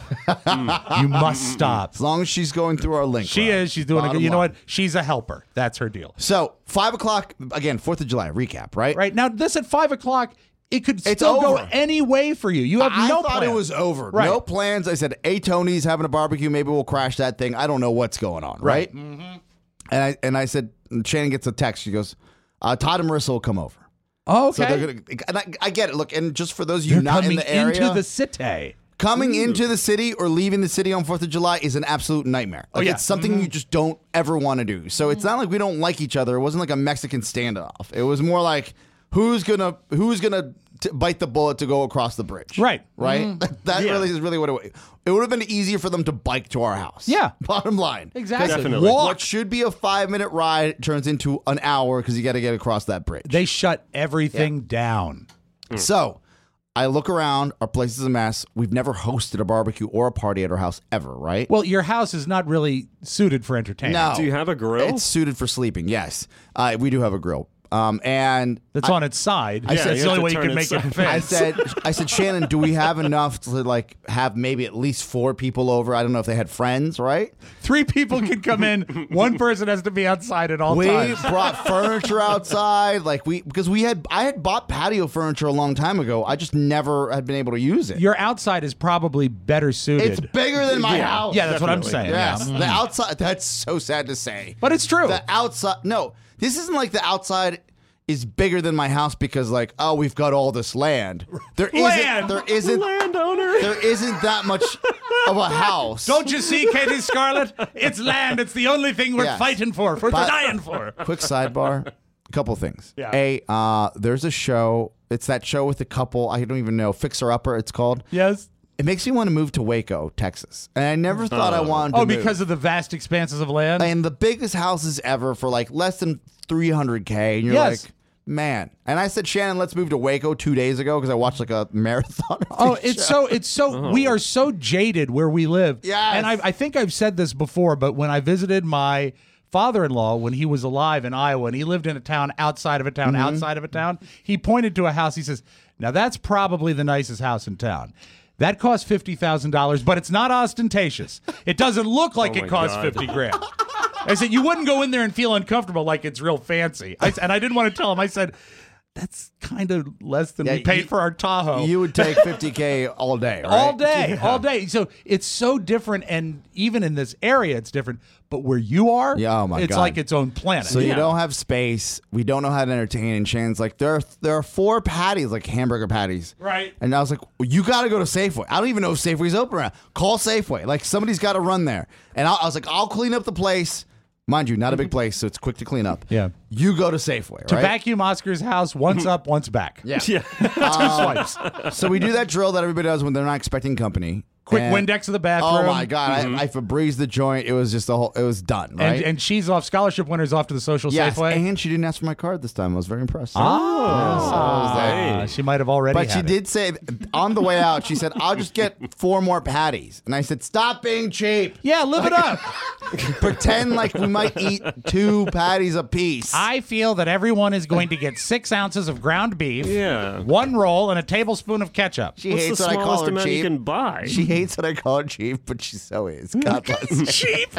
You must stop. As long as she's going through our link. She Rob. is. She's doing a Bottom good. You know line. what? She's a helper. That's her deal. So, five o'clock, again, fourth of July, recap, right? Right now, this at five o'clock, it could It's still go over. any way for you. You have I no thought plan. it was over. Right. No plans. I said, hey, Tony's having a barbecue. Maybe we'll crash that thing. I don't know what's going on, right? Mm-hmm. And I and I said, and Shannon gets a text. She goes, uh, Todd and Marissa will come over. Oh, So okay. they're gonna, and I, I get it. Look, and just for those of you They're not in coming the area, into the city. coming Ooh. into the city or leaving the city on fourth of July is an absolute nightmare. Oh, Like, yeah. It's something Mhm. you just don't ever want to do. So it's not like we don't like each other. It wasn't like a Mexican standoff. It was more like who's gonna who's gonna t- bite the bullet to go across the bridge. Right. Right. Mhm. That Yeah. really is really what it was. It would have been easier for them to bike to our house. Yeah. Bottom line. Exactly. Definitely. Walk. What should be a five minute ride turns into an hour because you got to get across that bridge. They shut everything down. So I look around. Our place is a mess. We've never hosted a barbecue or a party at our house ever, right? Well, your house is not really suited for entertainment. No. Do you have a grill? It's suited for sleeping. Yes, uh, we do have a grill. Um, and That's on its side. I That's said- the you only have way to you turn can make it it side. fit. I said, I said, Shannon, do we have enough to like have maybe at least four people over? I don't know if they had friends, right? Three people can come in. One person has to be outside at all We times. brought furniture outside, like we because we had I had bought patio furniture a long time ago. I just never had been able to use it. Your outside is probably better suited. It's bigger than my Yeah, house. yeah, that's what I'm definitely. saying. Yes, Yeah. the outside. That's so sad to say, But it's true. the outside. No, this isn't like the outside is bigger than my house because like oh we've got all this land. There Land! isn't. There isn't. Landowner. There isn't that much of a house. Don't you see, Katie Scarlett? It's land. It's the only thing we're Yes. fighting for, for But- dying for. Quick sidebar. A couple things. Yeah. A, uh, there's a show. It's that show with the couple. I don't even know. Fixer Upper. It's called. Yes. It makes me want to move to Waco, Texas. And I never thought I wanted to Oh, move. because of the vast expanses of land? and the biggest houses ever for like less than three hundred K. And you're Yes. like, man. And I said, Shannon, let's move to Waco two days ago because I watched like a marathon. of Oh, these it's shows. so it's so we are so jaded where we live. Yes. And I, I think I've said this before, but when I visited my father-in-law when he was alive in Iowa and he lived in a town outside of a town, outside of a town, he pointed to a house. He says, now that's probably the nicest house in town. That cost fifty thousand dollars, but it's not ostentatious. It doesn't look like Oh it my costs God. fifty grand. I said, you wouldn't go in there and feel uncomfortable like it's real fancy. I, and I didn't want to tell him. I said, that's kind of less than Yeah, we paid you- for our Tahoe. You would take fifty K all day, right? All day, all day. So it's so different, and even in this area, it's different. But where you are, Yeah, oh my it's God. like its own planet. So you don't have space. We don't know how to entertain. And Shannon's like, there are, there are four patties, like hamburger patties. Right. And I was like, well, you got to go to Safeway. I don't even know if Safeway's open around. Call Safeway. Like, somebody's got to run there. And I, I was like, I'll clean up the place. Mind you, not a big place, so it's quick to clean up. Yeah. You go to Safeway, to right? vacuum Oscar's house, once up, once back. Yeah. Yeah. Two swipes. So we do that drill that everybody does when they're not expecting company. Quick And- Windex of the bathroom. Oh my God! I, I Febreze the joint. It was just the whole. It was done. Right. And, and she's off. Scholarship winners off to the social yes, Safeway. and she didn't ask for my card this time. I was very impressed. Oh, Yeah, so I was like, Ah, she might have already. But she had it. did say on the way out, she said, I'll just get four more patties. And I said, stop being cheap. Yeah, live it up. Pretend like we might eat two patties a piece. I feel that everyone is going to get six ounces of ground beef, Yeah. one roll, and a tablespoon of ketchup. she What's hates the that I call smallest her amount cheap. you can buy? She hates that I call her cheap, but she so is. God bless her. Cheap.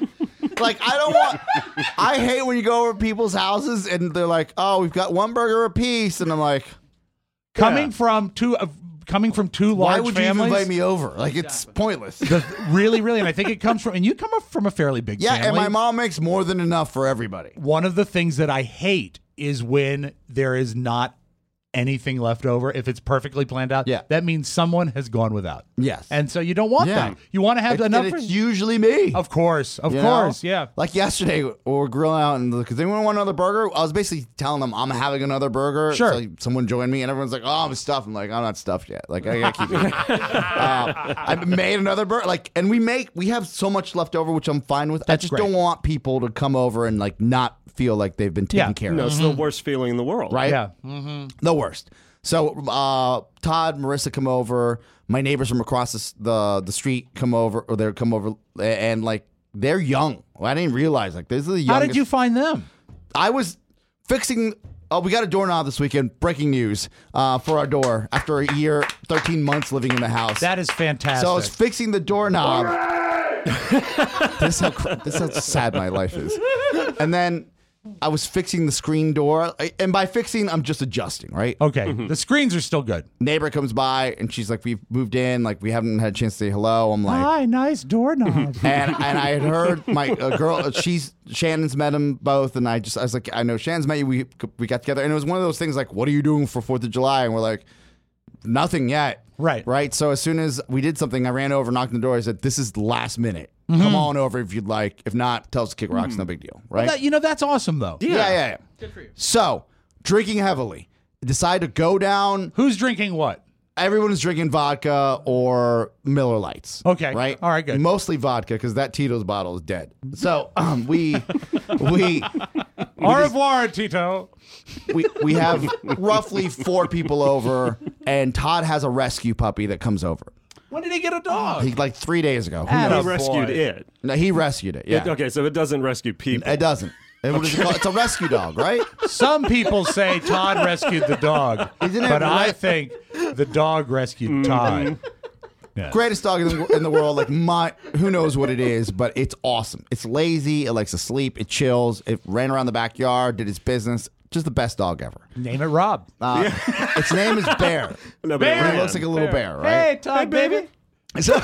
Like, I don't want. I hate when you go over people's houses and they're like, oh, we've got one burger a piece. And I'm like, Coming Yeah. from two, uh, coming from two why large would families. you even invite me over? Like, it's pointless. The, really, really, and I think it comes from, and you come up from a fairly big Yeah, family. and my mom makes more than enough for everybody. One of the things that I hate is when there is not anything left over, if it's perfectly planned out, Yeah. that means someone has gone without. Yes. And so you don't want Yeah. that. You want to have It's- enough. and for- it's usually me. Of course. Of You course. know? Yeah. Like yesterday, we we're grilling out, and because anyone want another burger? I was basically telling them I'm having another burger. Sure. So someone joined me, and everyone's like, "Oh, I'm stuffed." I'm like, "I'm not stuffed yet. Like, I gotta keep eating." uh, I made another burger. Like, and we make we have so much left over, which I'm fine with. That's I just great. don't want people to come over and like not feel like they've been taken Yeah. care No, of. it's the worst feeling in the world. Right? Yeah. Mm-hmm. The worst. So uh, Todd, Marissa come over. My neighbors from across the, the the street come over, or they come over, and like they're young. I didn't realize like this is the youngest. How did you find them? I was fixing. Oh, we got a doorknob this weekend. Breaking news uh, for our door after a year, thirteen months living in the house. That is fantastic. So I was fixing the doorknob. this, how, cr- this is how sad my life is. And then I was fixing the screen door. I- And by fixing, I'm just adjusting, right? Okay. The screens are still good. Neighbor comes by and she's like, we've moved in. Like, we haven't had a chance to say hello. I'm like, Hi, nice doorknob. and and I had heard my uh, girl, she's Shannon's met them both, and I just I was like, I know Shannon's met you. We we got together, and it was one of those things like, what are you doing for Fourth of July? And we're like, nothing yet. Right, right. So as soon as we did something, I ran over, knocked on the door. I said, this is the last minute. Mhm. Come on over if you'd like. If not, tell us to kick rocks. No big deal. Right. Well, that, you know, that's awesome, though. yeah, yeah, yeah. Good for you. So drinking heavily. Decide to go down. Who's drinking what? Everyone is drinking vodka or Miller Lights. Okay. Right? All right, good. Mostly vodka because that Tito's bottle is dead. So um, we we Au revoir, Tito. we we have roughly four people over, and Todd has a rescue puppy that comes over. When did he get a dog? He like three days ago. Who Atta knows? He rescued it. No, he rescued it. Yeah. It- okay, so it doesn't rescue people. It doesn't. It- what is it called? It's a rescue dog, right? Some people say Todd rescued the dog, Isn't it but I right? think the dog rescued Todd. Yeah. Greatest dog in the, in the world. Like my, who knows what it is, but it's awesome. It's lazy. It likes to sleep. It chills. It ran around the backyard, did its business. Just the best dog ever. Name it Rob. Uh, Its name is Bear. No, but Bear. it It looks like a little bear, right? Hey, Todd, baby. So-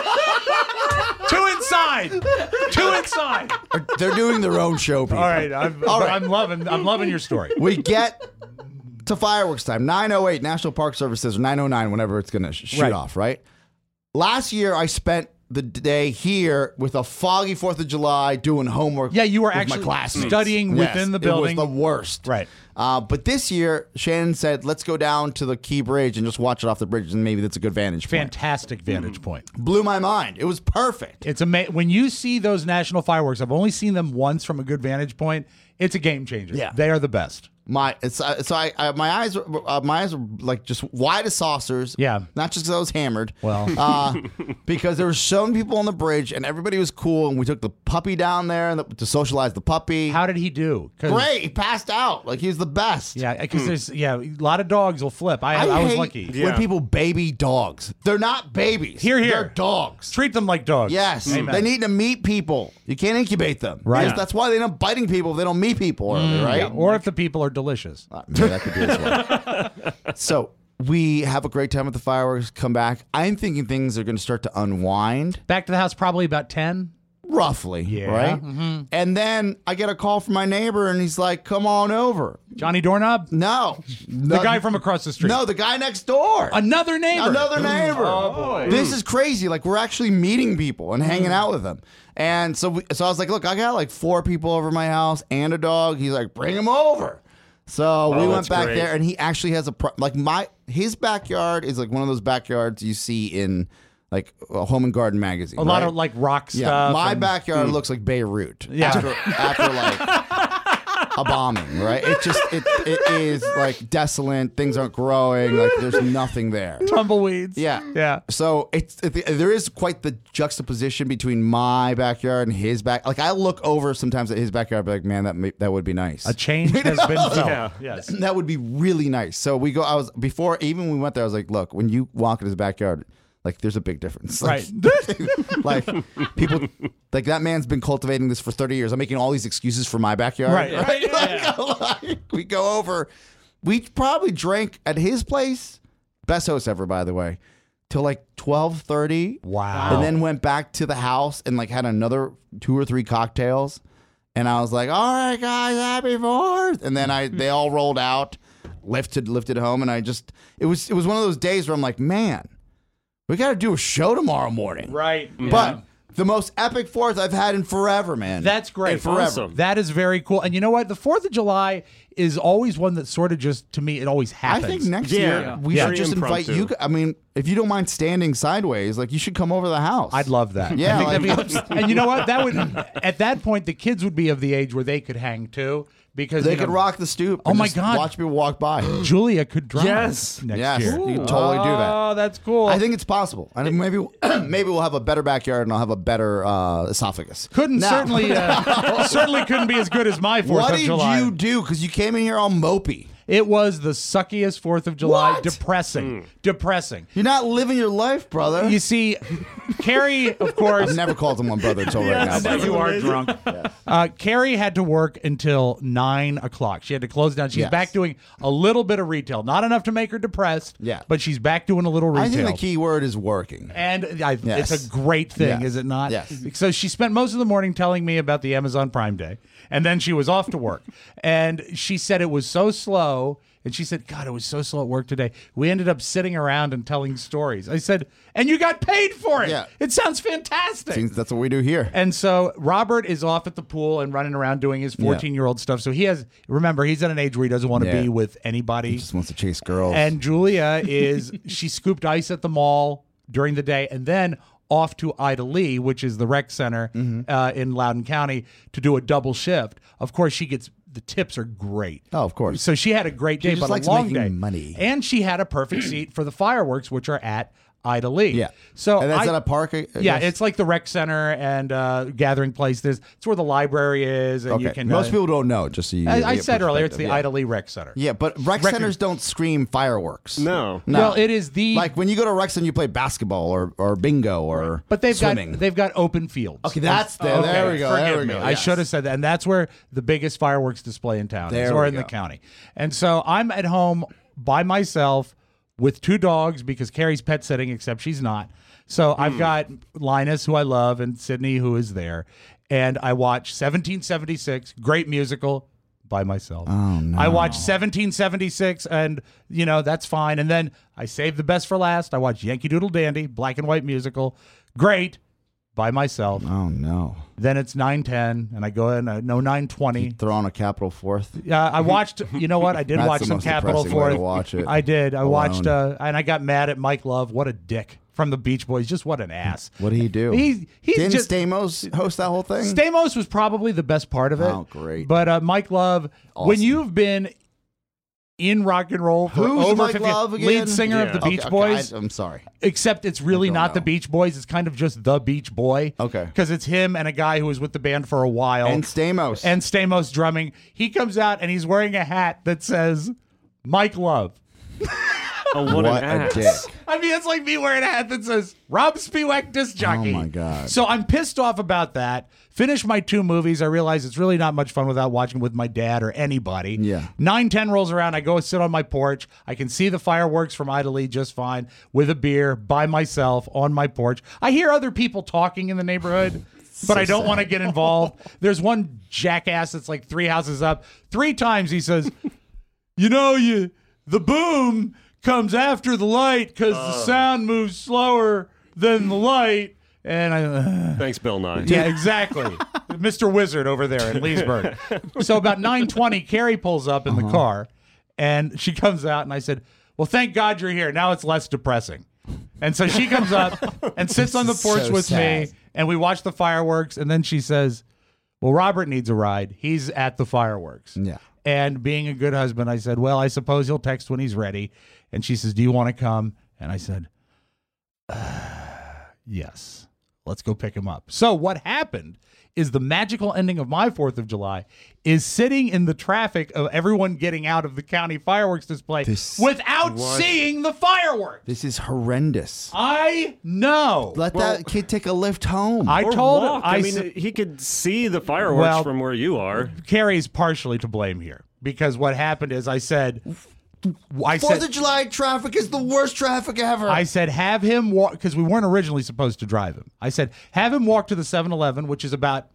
Two inside. Two inside. They're doing their own show, people. All right, I'm, All right. I'm loving. I'm loving your story. We get to fireworks time. nine oh eight National Park Service says, or nine oh nine, whenever it's going to sh- shoot Right. off, right? Last year, I spent the day here with a foggy fourth of July doing homework. Yeah, you were with actually my classmates. studying Yes, within the building. It was the worst. Right. Uh, but this year, Shannon said, let's go down to the Key Bridge and just watch it off the bridge, and maybe that's a good vantage point. Fantastic vantage point. Blew my mind. It was perfect. It's amazing when you see those national fireworks. I've only seen them once from a good vantage point. It's a game changer. Yeah. They are the best. My it's uh, so I, I my eyes were- uh, my eyes were like just wide as saucers. Yeah. not just because I was hammered. Well. uh, because there were so many people on the bridge and everybody was cool, and we took the puppy down there and the, to socialize the puppy. How did he do? 'Cause- Great, he passed out like he was the best. Yeah, because there's yeah a lot of dogs will flip. I, I, I, was hate lucky. when Yeah. people baby dogs. They're not babies. Here, here. They're dogs. Treat them like dogs. Yes, Amen. they need to meet people. You can't incubate them. Right. Because That's why they end up biting people if they don't meet people early, right? Yeah, or if the people are delicious. Uh, yeah, that could be as well. So we have a great time at the fireworks. Come back. I'm thinking things are going to start to unwind, Back to the house probably about ten. roughly. Yeah. Right. Mhm. And then I get a call from my neighbor, and he's like, "Come on over." Johnny Doorknob? No, The guy from across the street. No, the guy next door. Another neighbor. Another neighbor. Oh, boy. This is crazy. Like we're actually meeting people and hanging out with them. And so, we, so I was like, "Look, I got like four people over my house and a dog." He's like, "Bring them over." So we Oh, went that's back great. there, and he actually has a pro- like my his backyard is like one of those backyards you see in like a Home and Garden magazine. A lot right? of like rock yeah. stuff. My and- backyard looks like Beirut. Yeah. After, after like a bombing, right? It just it it is like desolate. Things aren't growing. Like there's nothing there. tumbleweeds. Yeah. Yeah. So it's it, there is quite the juxtaposition between my backyard and his back. Like I look over sometimes at his backyard, be like, man, that may, that would be nice. A change has been felt. Yeah. Yes. That would be really nice. So we go. I was before even when we went there. I was like, look, when you walk in his backyard, like there's a big difference. Like, Right. like people, like that man's been cultivating this for thirty years. I'm making all these excuses for my backyard. Right. Right. Like, like, we go over. We probably drank at his place. Best host ever, by the way. Till like twelve thirty. Wow. And then went back to the house and like had another two or three cocktails. And I was like, all right, guys, happy fourth. And then I they all rolled out. lifted lifted home, and I just it was it was one of those days where I'm like, man, we got to do a show tomorrow morning, right? But Yeah. the most epic Fourth I've had in forever, man. That's great. In forever. Awesome. That is very cool. And you know what? The Fourth of July is always one that sort of just, to me, it always happens. I think next year we Yeah. should just invite you. I mean, if you don't mind standing sideways, like you should come over to the house. I'd love that. Yeah, I think like- that'd be, and you know what? That would at that point the kids would be of the age where they could hang too, because they you know- could rock the stoop. Oh and my just God! Watch people walk by. Julia could drive. Yes. next Yes, year. you could totally do that. Oh, that's cool. I think it's possible. I think maybe maybe we'll have a better backyard and I'll have a better uh, esophagus. Couldn't Now- certainly uh, certainly couldn't be as good as my Fourth What of did July. you do? Because you came in here all mopey. It was the suckiest Fourth of July. What? Depressing. Depressing. You're not living your life, brother. You see, Carrie, of course. I've never called him one brother until right now. Yes, by the you way. are drunk. Uh, Carrie had to work until nine o'clock. She had to close down. She's Yes. back doing a little bit of retail. Not enough to make her depressed. Yeah. But she's back doing a little retail. I think the key word is working. And I, Yes. it's a great thing, Yes. is it not? Yes. So she spent most of the morning telling me about the Amazon Prime Day, and then she was off to work. And she said it was so slow. And she said, God, it was so slow at work today. We ended up sitting around and telling stories. I said, and you got paid for it. Yeah. It sounds fantastic. Seems that's what we do here. And so Robert is off at the pool and running around doing his fourteen-year-old stuff. So he has, remember, he's at an age where he doesn't want to Yeah. be with anybody. He just wants to chase girls. And Julia is, she scooped ice at the mall during the day and then off to Ida Lee, which is the rec center Mm-hmm. uh, in Loudoun County, to do a double shift. Of course, she gets, the tips are great. Oh, of course. So she had a great day, She just but likes a long making day. money. And she had a perfect seat for the fireworks, which are at Ida Lee. Yeah. So And that's I- at a park, I- I yeah, guess? it's like the rec center and uh, gathering place. There's, it's where the library is, and Okay. you can. Most uh, people don't know. Just so you. I, I get said earlier, it's the perspective, yeah. Ida Lee Rec Center. Yeah, but rec Rec- centers don't scream fireworks. No. No. Well, it is the Like when you go to a rec center, you play basketball or, or bingo or But they've swimming. got they've got open fields. Okay, that's the- there we go, Forgive there we me. go, I yes. should have said that, and that's where the biggest fireworks display in town is, There or we in the go. county. And so I'm at home by myself with two dogs because Carrie's pet sitting, except she's not. So I've got Linus, who I love, and Sydney, who is there, and I watch seventeen seventy-six, great musical. By myself. Oh, no. I watched seventeen seventy-six, and you know that's fine. And then I saved the best for last. I watched Yankee Doodle Dandy, black and white musical, great, by myself. Oh no! Then it's nine ten, and I go in. Uh, no nine twenty. Throw on a Capital Fourth. Yeah, I watched. You know what? I did That's watch the some most Capital depressing way Fourth. to watch it. I did. I Alone. watched, uh, and I got mad at Mike Love. What a dick from the Beach Boys. Just what an ass. What did he do? He he's Didn't just Stamos host that whole thing? Stamos was probably the best part of it. Oh, great. But uh, Mike Love, when Awesome. you've been in rock and roll for Who's over Mike fifty, Love again? lead singer Yeah. of the Okay, Beach okay, Boys. I, am sorry. Except it's really I don't not the know. Beach Boys. It's kind of just the Beach Boy. Okay. Because it's him and a guy who was with the band for a while. And Stamos. And Stamos drumming. He comes out and he's wearing a hat that says Mike Love. Oh, what, What an a ass. dick. I mean, it's like me wearing a hat that says Rob Spiewak disc jockey. Oh, my God. So I'm pissed off about that. Finish my two movies. I realize it's really not much fun without watching with my dad or anybody. Yeah. nine ten rolls around. I go sit on my porch. I can see the fireworks from Ida Lee just fine with a beer by myself on my porch. I hear other people talking in the neighborhood. But I don't want to get involved. There's one jackass that's like three houses up. Three times he says, you know, you the boom comes after the light because the sound moves slower than the light. And I, uh, Thanks, Bill Nye. yeah, exactly. Mister Wizard over there in Leesburg. So about nine twenty, Carrie pulls up in the car, and she comes out, and I said, well, thank God you're here. Now it's less depressing. And so she comes up and sits on the This is porch so with sad. me, and we watch the fireworks, and then she says, well, Robert needs a ride. He's at the fireworks. Yeah. And being a good husband, I said, well, I suppose he'll text when he's ready. And she says, do you want to come? And I said, uh, yes, let's go pick him up. So what happened is the magical ending of my fourth of July is sitting in the traffic of everyone getting out of the county fireworks display This- without What? seeing the fireworks. This is horrendous. I know. Let Well- that kid take a lift home. I Or told walk. him. I, I mean, s- he could see the fireworks Well- from where you are. Carrie's partially to blame here because what happened is I said, I Fourth said, of July traffic is the worst traffic ever. I said, have him walk, because we weren't originally supposed to drive him. I said, have him walk to the seven eleven, which is about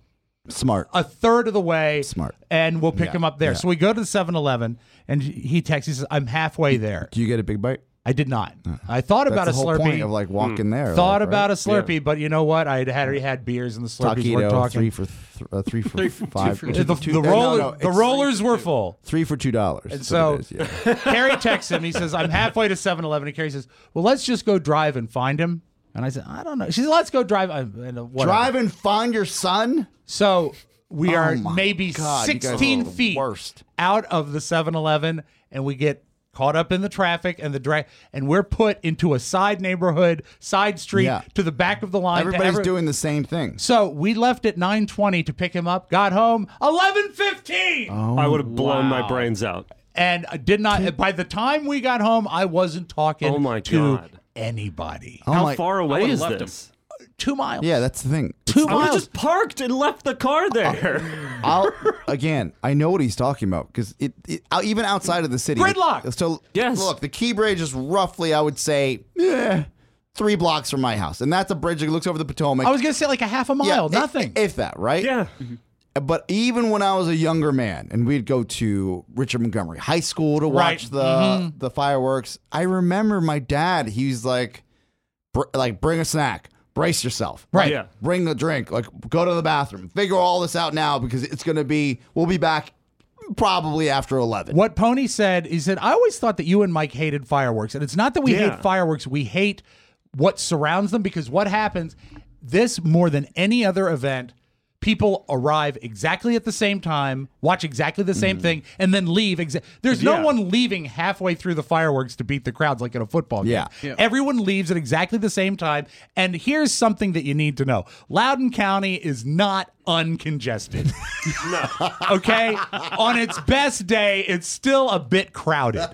Smart. a third of the way. Smart. And we'll pick Yeah, him up there. yeah. So we go to the seven eleven, and he texts. He says, "I'm halfway there." Do you get a big bite? I did not. I thought about That's a the whole Slurpee. point of like walking there. Thought like, about right? a Slurpee, but you know what? I had already had beers and the Slurpees weren't Taquito, talking. three for th- uh, three for five. The, the, Two- no, roller, no, the it's rollers were full. Three for two dollars. And so Carrie texts him. He says, "I'm halfway to seven eleven." And Carrie says, "Well, let's just go drive and find him." And I said, "I don't know." She said, "Let's go drive." uh, And, uh, whatever. Drive and find your son. So we Oh are my maybe God, you guys sixteen are the feet worst. out of the seven eleven, and we get caught up in the traffic and the drag, and we're put into a side neighborhood, side street Yeah. to the back of the line. to Everybody's every- doing the same thing. So we left at nine twenty to pick him up. Got home eleven fifteen. Oh, I would have blown wow. my brains out. And I did not. By the time we got home, I wasn't talking Oh my to God. anybody. Oh How my- far I away would've is left this? Two miles. Yeah, that's the thing. Two I was miles. just parked and left the car there. I'll, again, I know what he's talking about because it, it uh, even outside of the city, Gridlock. So Yes. look, the Key Bridge is roughly, I would say, eh, three blocks from my house, and that's a bridge that looks over the Potomac. I was gonna say like a half a mile. Yeah, if- nothing. if that, right? Yeah. But even when I was a younger man, and we'd go to Richard Montgomery High School to Right. watch the Mhm. the fireworks, I remember my dad. He's like, br- like bring a snack, brace yourself, Right. Yeah. bring a drink, like go to the bathroom, figure all this out now because it's gonna be. We'll be back probably after eleven. What Pony said, he said, I always thought that you and Mike hated fireworks. And it's not that we Yeah. hate fireworks, we hate what surrounds them, because what happens, this more than any other event, people arrive exactly at the same time, watch exactly the same thing, and then leave. Exa- There's no Yeah. one leaving halfway through the fireworks to beat the crowds like at a football game. Yeah. Yeah. Everyone leaves at exactly the same time. And here's something that you need to know. Loudoun County is not uncongested. No. Okay? On its best day, it's still a bit crowded.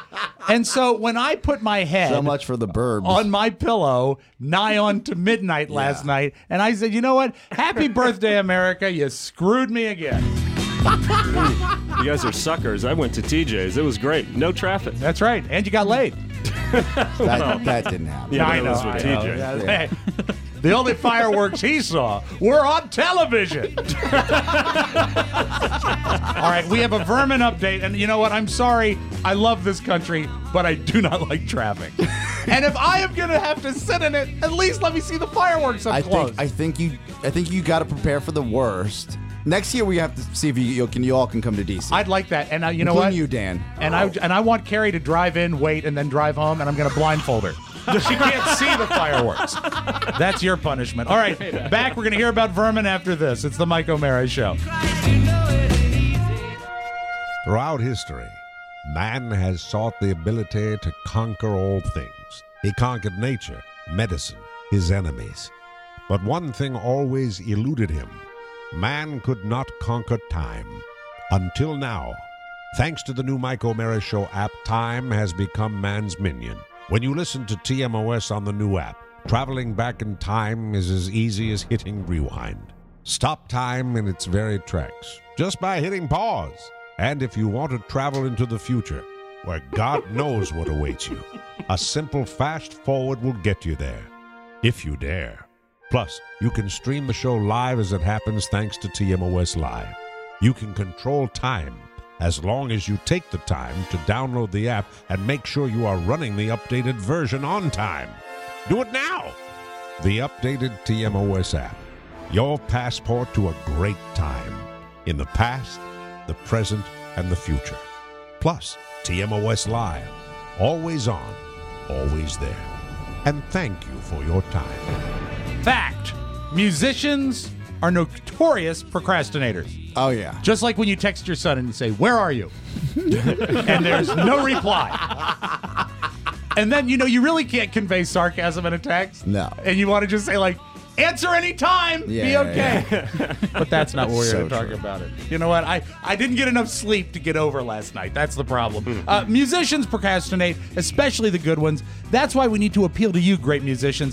And so when I put my head So much for the burbs. on my pillow nigh on to midnight last Yeah. night, and I said, you know what? Happy birthday, America. You screwed me again. You guys are suckers. I went to T J's. It was great. No traffic. That's right. And you got laid. that, that didn't happen. Yeah, I but it know. was with I know. T J. Yeah. Yeah. Hey, the only fireworks he saw were on television. All right, we have a vermin update, and you know what? I'm sorry. I love this country, but I do not like traffic. And if I am gonna have to sit in it, at least let me see the fireworks up I close. think I think you I think you got to prepare for the worst. Next year we have to see if you, you can you all can come to D C. I'd like that, and uh, you know Including what? you, Dan. And I and I want Carrie to drive in, wait, and then drive home, and I'm going to blindfold her. She can't see the fireworks. That's your punishment. All right, back. We're going to hear about vermin after this. It's the Mike O'Mara Show. Throughout history, man has sought the ability to conquer all things. He conquered nature, medicine, his enemies. But one thing always eluded him. Man could not conquer time. Until now. Thanks to the new Mike O'Mara Show app, time has become man's minion. When you listen to T M O S on the new app, traveling back in time is as easy as hitting rewind. Stop time in its very tracks, just by hitting pause. And if you want to travel into the future, where God knows what awaits you, a simple fast forward will get you there, if you dare. Plus, you can stream the show live as it happens thanks to T M O S Live. You can control time as long as you take the time to download the app and make sure you are running the updated version on time. Do it now! The updated T M O S app. Your passport to a great time. In the past, the present, and the future. Plus, T M O S Live. Always on, always there. And thank you for your time. Fact: musicians are notorious procrastinators. Oh yeah. Just like when you text your son and you say, "Where are you?" and there's no reply. And then, you know, you really can't convey sarcasm in a text. No. And you want to just say, like, answer any time, Yeah, be yeah, okay. But that's not what we're So going to talk true. about it. You know what? I, I didn't get enough sleep to get over last night. That's the problem. Uh, musicians procrastinate, especially the good ones. That's why we need to appeal to you, great musicians.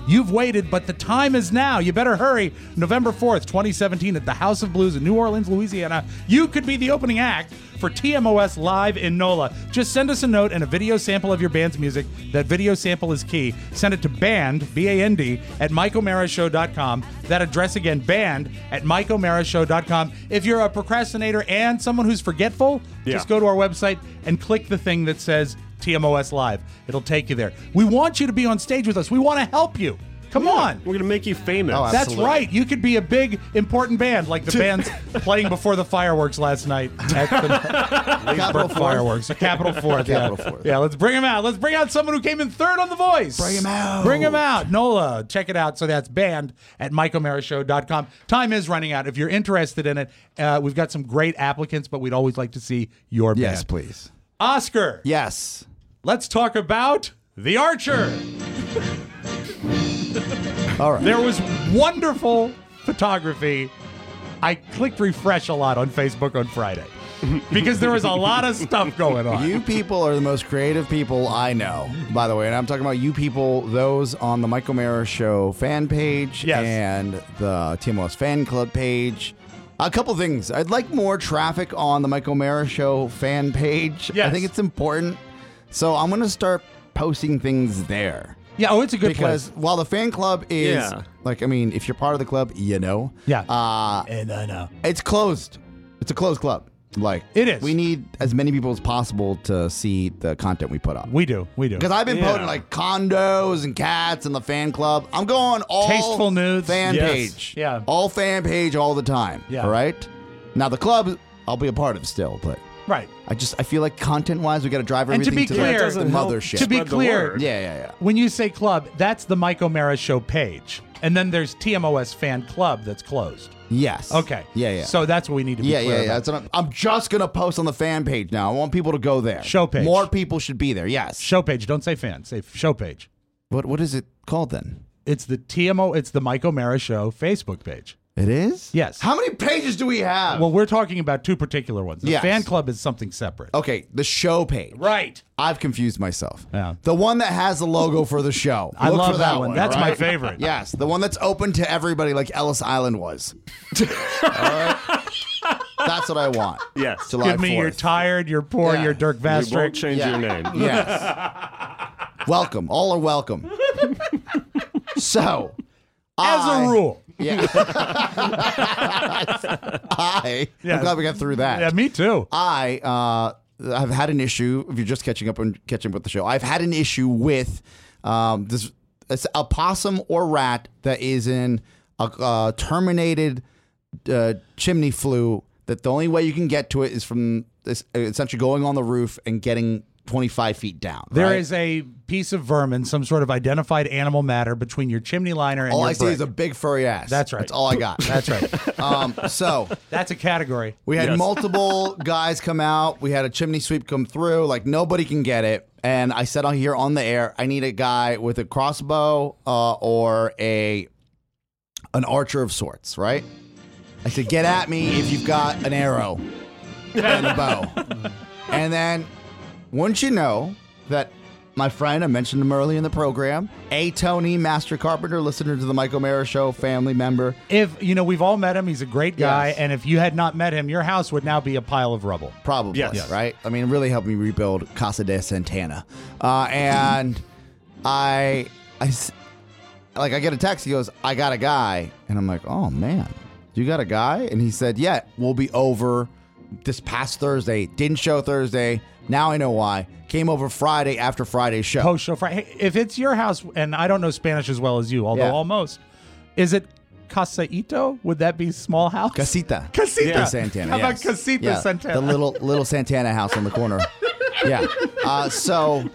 You've waited, but the time is now. You better hurry. November fourth, twenty seventeen at the House of Blues in New Orleans, Louisiana. You could be the opening act for T M O S Live in NOLA. Just send us a note and a video sample of your band's music. That video sample is key. Send it to band, B A N D, at mike o'mara show dot com. That address again, band at mike o'mara show dot com. If you're a procrastinator and someone who's forgetful, Yeah. just go to our website and click the thing that says T M O S Live. It'll take you there. We want you to be on stage with us. We want to help you. Come on. We're going to make you famous. Oh, That's right. You could be a big, important band, like the bands playing before the fireworks last night at the Leesburg fireworks. Capital Fourth. Yeah. Capital Fourth. Yeah, let's bring him out. Let's bring out someone who came in third on The Voice. Bring him out. Bring him out. NOLA. Check it out. So that's band at mike o'mara show dot com. Time is running out. If you're interested in it, uh, we've got some great applicants, but we'd always like to see your band. Yes, please. Oscar. Yes. Let's talk about The Archer. All right. There was wonderful photography. I clicked refresh a lot on Facebook on Friday because there was a lot of stuff going on. You people are the most creative people I know, by the way. And I'm talking about you people, those on the Mike O'Mara Show fan page Yes. and the T M O S fan club page. A couple things. I'd like more traffic on the Mike O'Mara Show fan page. Yes. I think it's important. So I'm going to start posting things there. Yeah, oh, it's a good because place. while the fan club is Yeah. like, I mean, if you're part of the club, you know. Yeah. Uh, and I know. It's closed. It's a closed club. Like it is. We need as many people as possible to see the content we put up. We do. We do. Because I've been Yeah. posting like condos and cats in the fan club. I'm going all Tasteful nudes. fan Yes. page. Yeah. All fan page all the time. Yeah. All right. Now the club, I'll be a part of still, but Right. I just I feel like content wise, we got to drive And to everything be clear, the, the mothership. to be clear, yeah, yeah, yeah. when you say club, that's the Mike O'Mara Show page, and then there's T M O S fan club that's closed. Yes. Okay. Yeah, yeah. So that's what we need to be Yeah, clear yeah, yeah. about. That's what I'm, I'm just gonna post on the fan page now. I want people to go there. Show page. More people should be there. Yes. Show page. Don't say fan. Say show page. What What is it called then? It's the T M O. It's the Mike O'Mara Show Facebook page. It is? Yes. How many pages do we have? Well, we're talking about two particular ones. The Yes. fan club is something separate. Okay, the show page. Right. I've confused myself. Yeah. The one that has the logo for the show. I Look love for that one. That's all my favorite. Yes, the one that's open to everybody like Ellis Island was. All right? That's what I want. Yes. July Give me fourth. you're tired, you're poor, Yeah. you're Dirk We Vastrick. won't change Yeah. your name. Yes. Welcome. All are welcome. So, As I- a rule. Yeah. I, Yeah. I'm glad we got through that. Yeah, me too. I uh, I've had an issue. If you're just catching up and catching up with the show, I've had an issue with um, this it's a possum or rat that is in a uh, terminated uh, chimney flue. That the only way you can get to it is from this, essentially going on the roof and getting twenty-five feet down. There right? is a piece of vermin, some sort of identified animal matter between your chimney liner and all your I see brick. is a big furry ass. That's right. That's all I got. That's right. Um, so That's a category. we had Yes. multiple guys come out. We had a chimney sweep come through. Like nobody can get it. And I said on here on the air, I need a guy with a crossbow uh, or a an archer of sorts. Right? I said, get at me if you've got an arrow and a bow. And then, wouldn't you know that my friend, I mentioned him early in the program, A. Tony, master carpenter, listener to the Mike O'Mara Show, family member. If you know, we've all met him. He's a great guy, Yes. and if you had not met him, your house would now be a pile of rubble. Probably, Yes. Yes. right? I mean, it really helped me rebuild Casa de Santana. Uh, and I, I, s- like, I get a text. He goes, I got a guy. And I'm like, oh, man, you got a guy? And he said, yeah, we'll be over this past Thursday. Didn't show Thursday. Now I know why. Came over Friday after Friday's show. Post show Friday. Hey, if it's your house, and I don't know Spanish as well as you, although Yeah. almost, is it casaito? Would that be small house? Casita. Casita. De Santana. How about yes. Casita Yeah, Santana? The little little Santana house on the corner. Yeah. Uh, so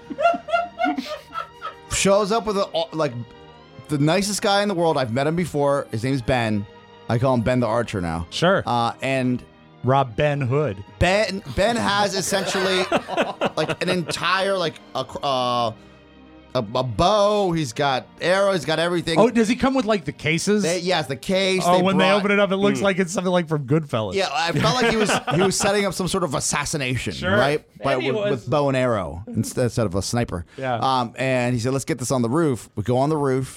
shows up with a, like the nicest guy in the world. I've met him before. His name's Ben. I call him Ben the Archer now. Sure. Uh, and Rob Ben Hood. Ben Ben has essentially like an entire like a uh, a, a bow. He's got arrows. He's got everything. Oh, does he come with like the cases? They- yes, the case. oh, when they brought- open it up, it looks like it's something like from Goodfellas. Yeah, I felt like he was he was setting up some sort of assassination, Sure. right? But Maybe with, it was. with bow and arrow instead instead of a sniper. Yeah. Um, and he said, "Let's get this on the roof." We go on the roof.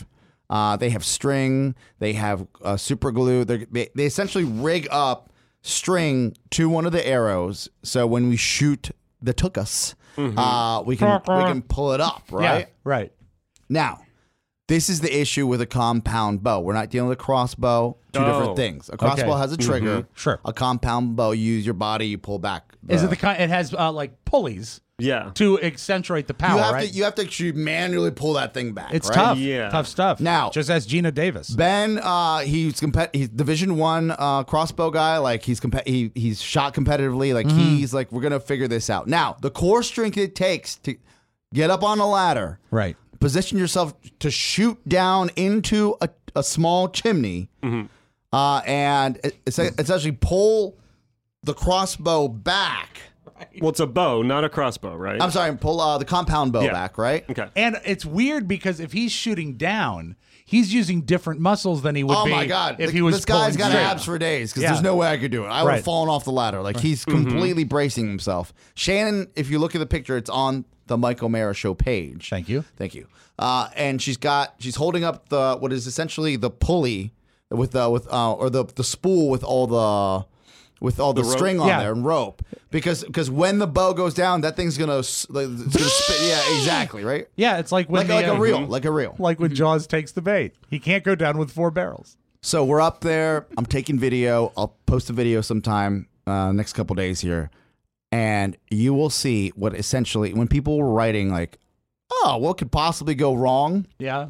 Uh, they have string. They have uh, super glue. They're, they they essentially rig up string to one of the arrows. So when we shoot the tuchus, Mhm. uh, we can we can pull it up, right? Yeah, right. Now, this is the issue with a compound bow. We're not dealing with a crossbow. Two Oh. different things. A crossbow Okay. has a trigger. Mhm. Sure. A compound bow, you use your body, you pull back. Is it the kind? It has uh, like pulleys. Yeah. To accentuate the power, you have right? to you have to actually manually pull that thing back. It's right? tough. Tough stuff. Now, just as Gina Davis. Ben, uh, he's compet- he's Division One uh, crossbow guy. Like he's comp- he he's shot competitively. Like Mhm. he's like, we're gonna figure this out. Now, the core strength it takes to get up on a ladder, right? Position yourself to shoot down into a, a small chimney, uh, and it's essentially pull the crossbow back. Well, it's a bow, not a crossbow, right? I'm sorry, pull uh, the compound bow Yeah. back, right? Okay. And it's weird because if he's shooting down, he's using different muscles than he would Oh be my god! if Th- he was this guy's pulling got straight. abs for days because Yeah. there's no way I could do it. I would Right. have fallen off the ladder. Like he's Mhm. completely bracing himself. Shannon, if you look at the picture, it's on the Mike O'Mara Show page. Thank you. Thank you. Uh, and she's got she's holding up the what is essentially the pulley with the with uh, or the the spool with all the with all the, The rope? string on Yeah. there and rope because because when the bow goes down, that thing's gonna, s- like, it's gonna spin. Yeah, exactly. Right. Yeah, it's like when Like- the, like a uh, reel, like a reel. like when Jaws takes the bait. He can't go down with four barrels. So we're up there. I'm taking video. I'll post a video sometime uh, next couple days here, and you will see what essentially when people were writing like, "Oh, what could possibly go wrong?" Yeah.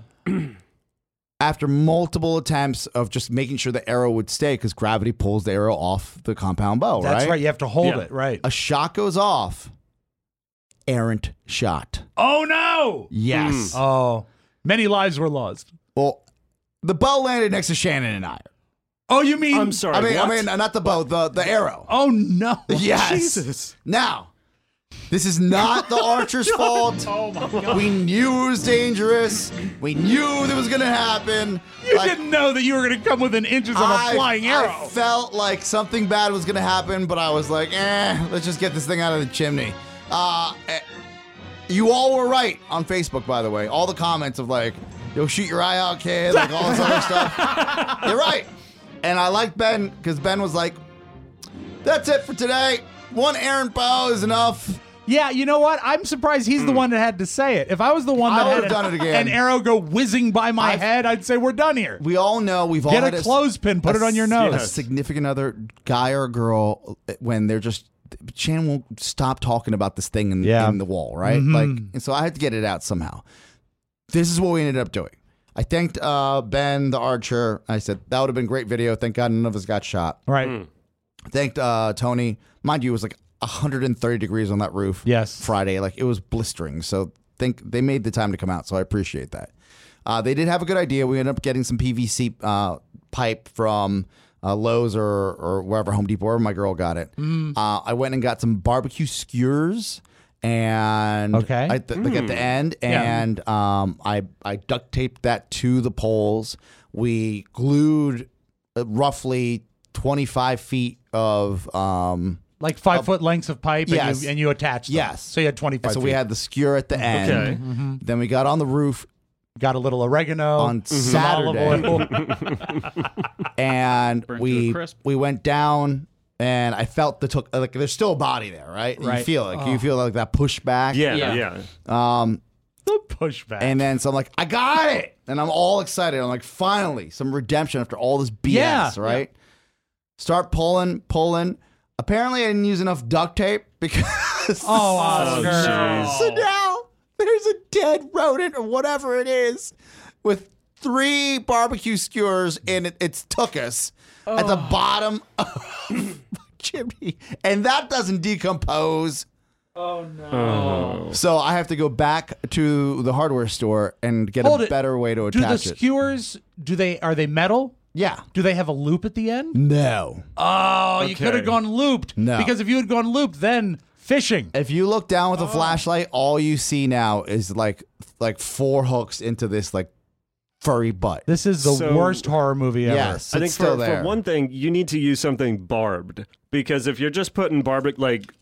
After multiple attempts of just making sure the arrow would stay because gravity pulls the arrow off the compound bow. That's right. right. You have to hold Yeah. it. Right. A shot goes off. Errant shot. Oh no. Yes. Oh, many lives were lost. Well, the bow landed next to Shannon and I. Oh, you mean? I'm sorry. I mean, what? I mean, not the bow, the the arrow. Oh no. Yes. Jesus. Now, this is not the archer's fault. Oh my god. We knew it was dangerous. We knew that was going to happen. You Like, didn't know that you were going to come within inches of a I- flying arrow. I felt like something bad was going to happen, but I was like, eh, let's just get this thing out of the chimney. Uh, eh, you all were right on Facebook, by the way. All the comments of like, you'll shoot your eye out, kid, like all this other stuff. You're right. And I like Ben because Ben was like, that's it for today. One errant bow is enough. Yeah, you know what? I'm surprised he's the one that had to say it. If I was the one I that would've had done an, it again. an arrow go whizzing by my I've- head, I'd say we're done here. We all know we've all Get had a clothespin, put it on your nose. A significant other, guy or girl, when they're just Shannon won't stop talking about this thing in, Yeah. in the wall, right? Mhm. Like, and so I had to get it out somehow. This is what we ended up doing. I thanked uh, Ben, the archer. I said that would have been a great video. Thank God none of us got shot. Right. Thanked uh, Tony. Mind you, it was like one hundred thirty degrees on that roof. Yes. Friday, like it was blistering. So think they made the time to come out. So I appreciate that. Uh, they did have a good idea. We ended up getting some P V C uh, pipe from uh, Lowe's or or wherever, Home Depot, wherever my girl got it. Mm. Uh, I went and got some barbecue skewers. And Okay. I th- like at the Mm. end, Yeah. and um, I I duct taped that to the poles. We glued uh, roughly twenty-five feet of um, Like five foot lengths of pipe, and, Yes. you, and you attached them. Yes. So you had twenty-five so feet. we had the skewer at the end. Okay. Mhm. Then we got on the roof Got a little oregano on some olive Saturday, oil. and Burnt to a we crisp. we went down, and I felt the took like there's still a body there, right? You Right. feel like Oh. you feel like that pushback. Yeah, Yeah. yeah. Um, The pushback. and then so I'm like, I got it, and I'm all excited. I'm like, finally, some redemption after all this B S, Yeah. right? Start pulling, pulling. Apparently, I didn't use enough duct tape because. Oh, Oscar. jeez. So now there's a dead rodent or whatever it is with three barbecue skewers and it, it's took us at the bottom of the chimney. And that doesn't decompose. Oh no. Oh. So I have to go back to the hardware store and get Hold a it. better way to Do the attach it. skewers? Do they are they metal? Yeah. Do they have a loop at the end? No. Oh, you Okay. could have gone looped. No. Because if you had gone looped, then fishing. If you look down Oh. with a flashlight, all you see now is like like four hooks into this like furry butt. This is the So- worst horror movie ever. Yes, I think it's still for, there. for one thing, you need to use something barbed because if you're just putting barbed like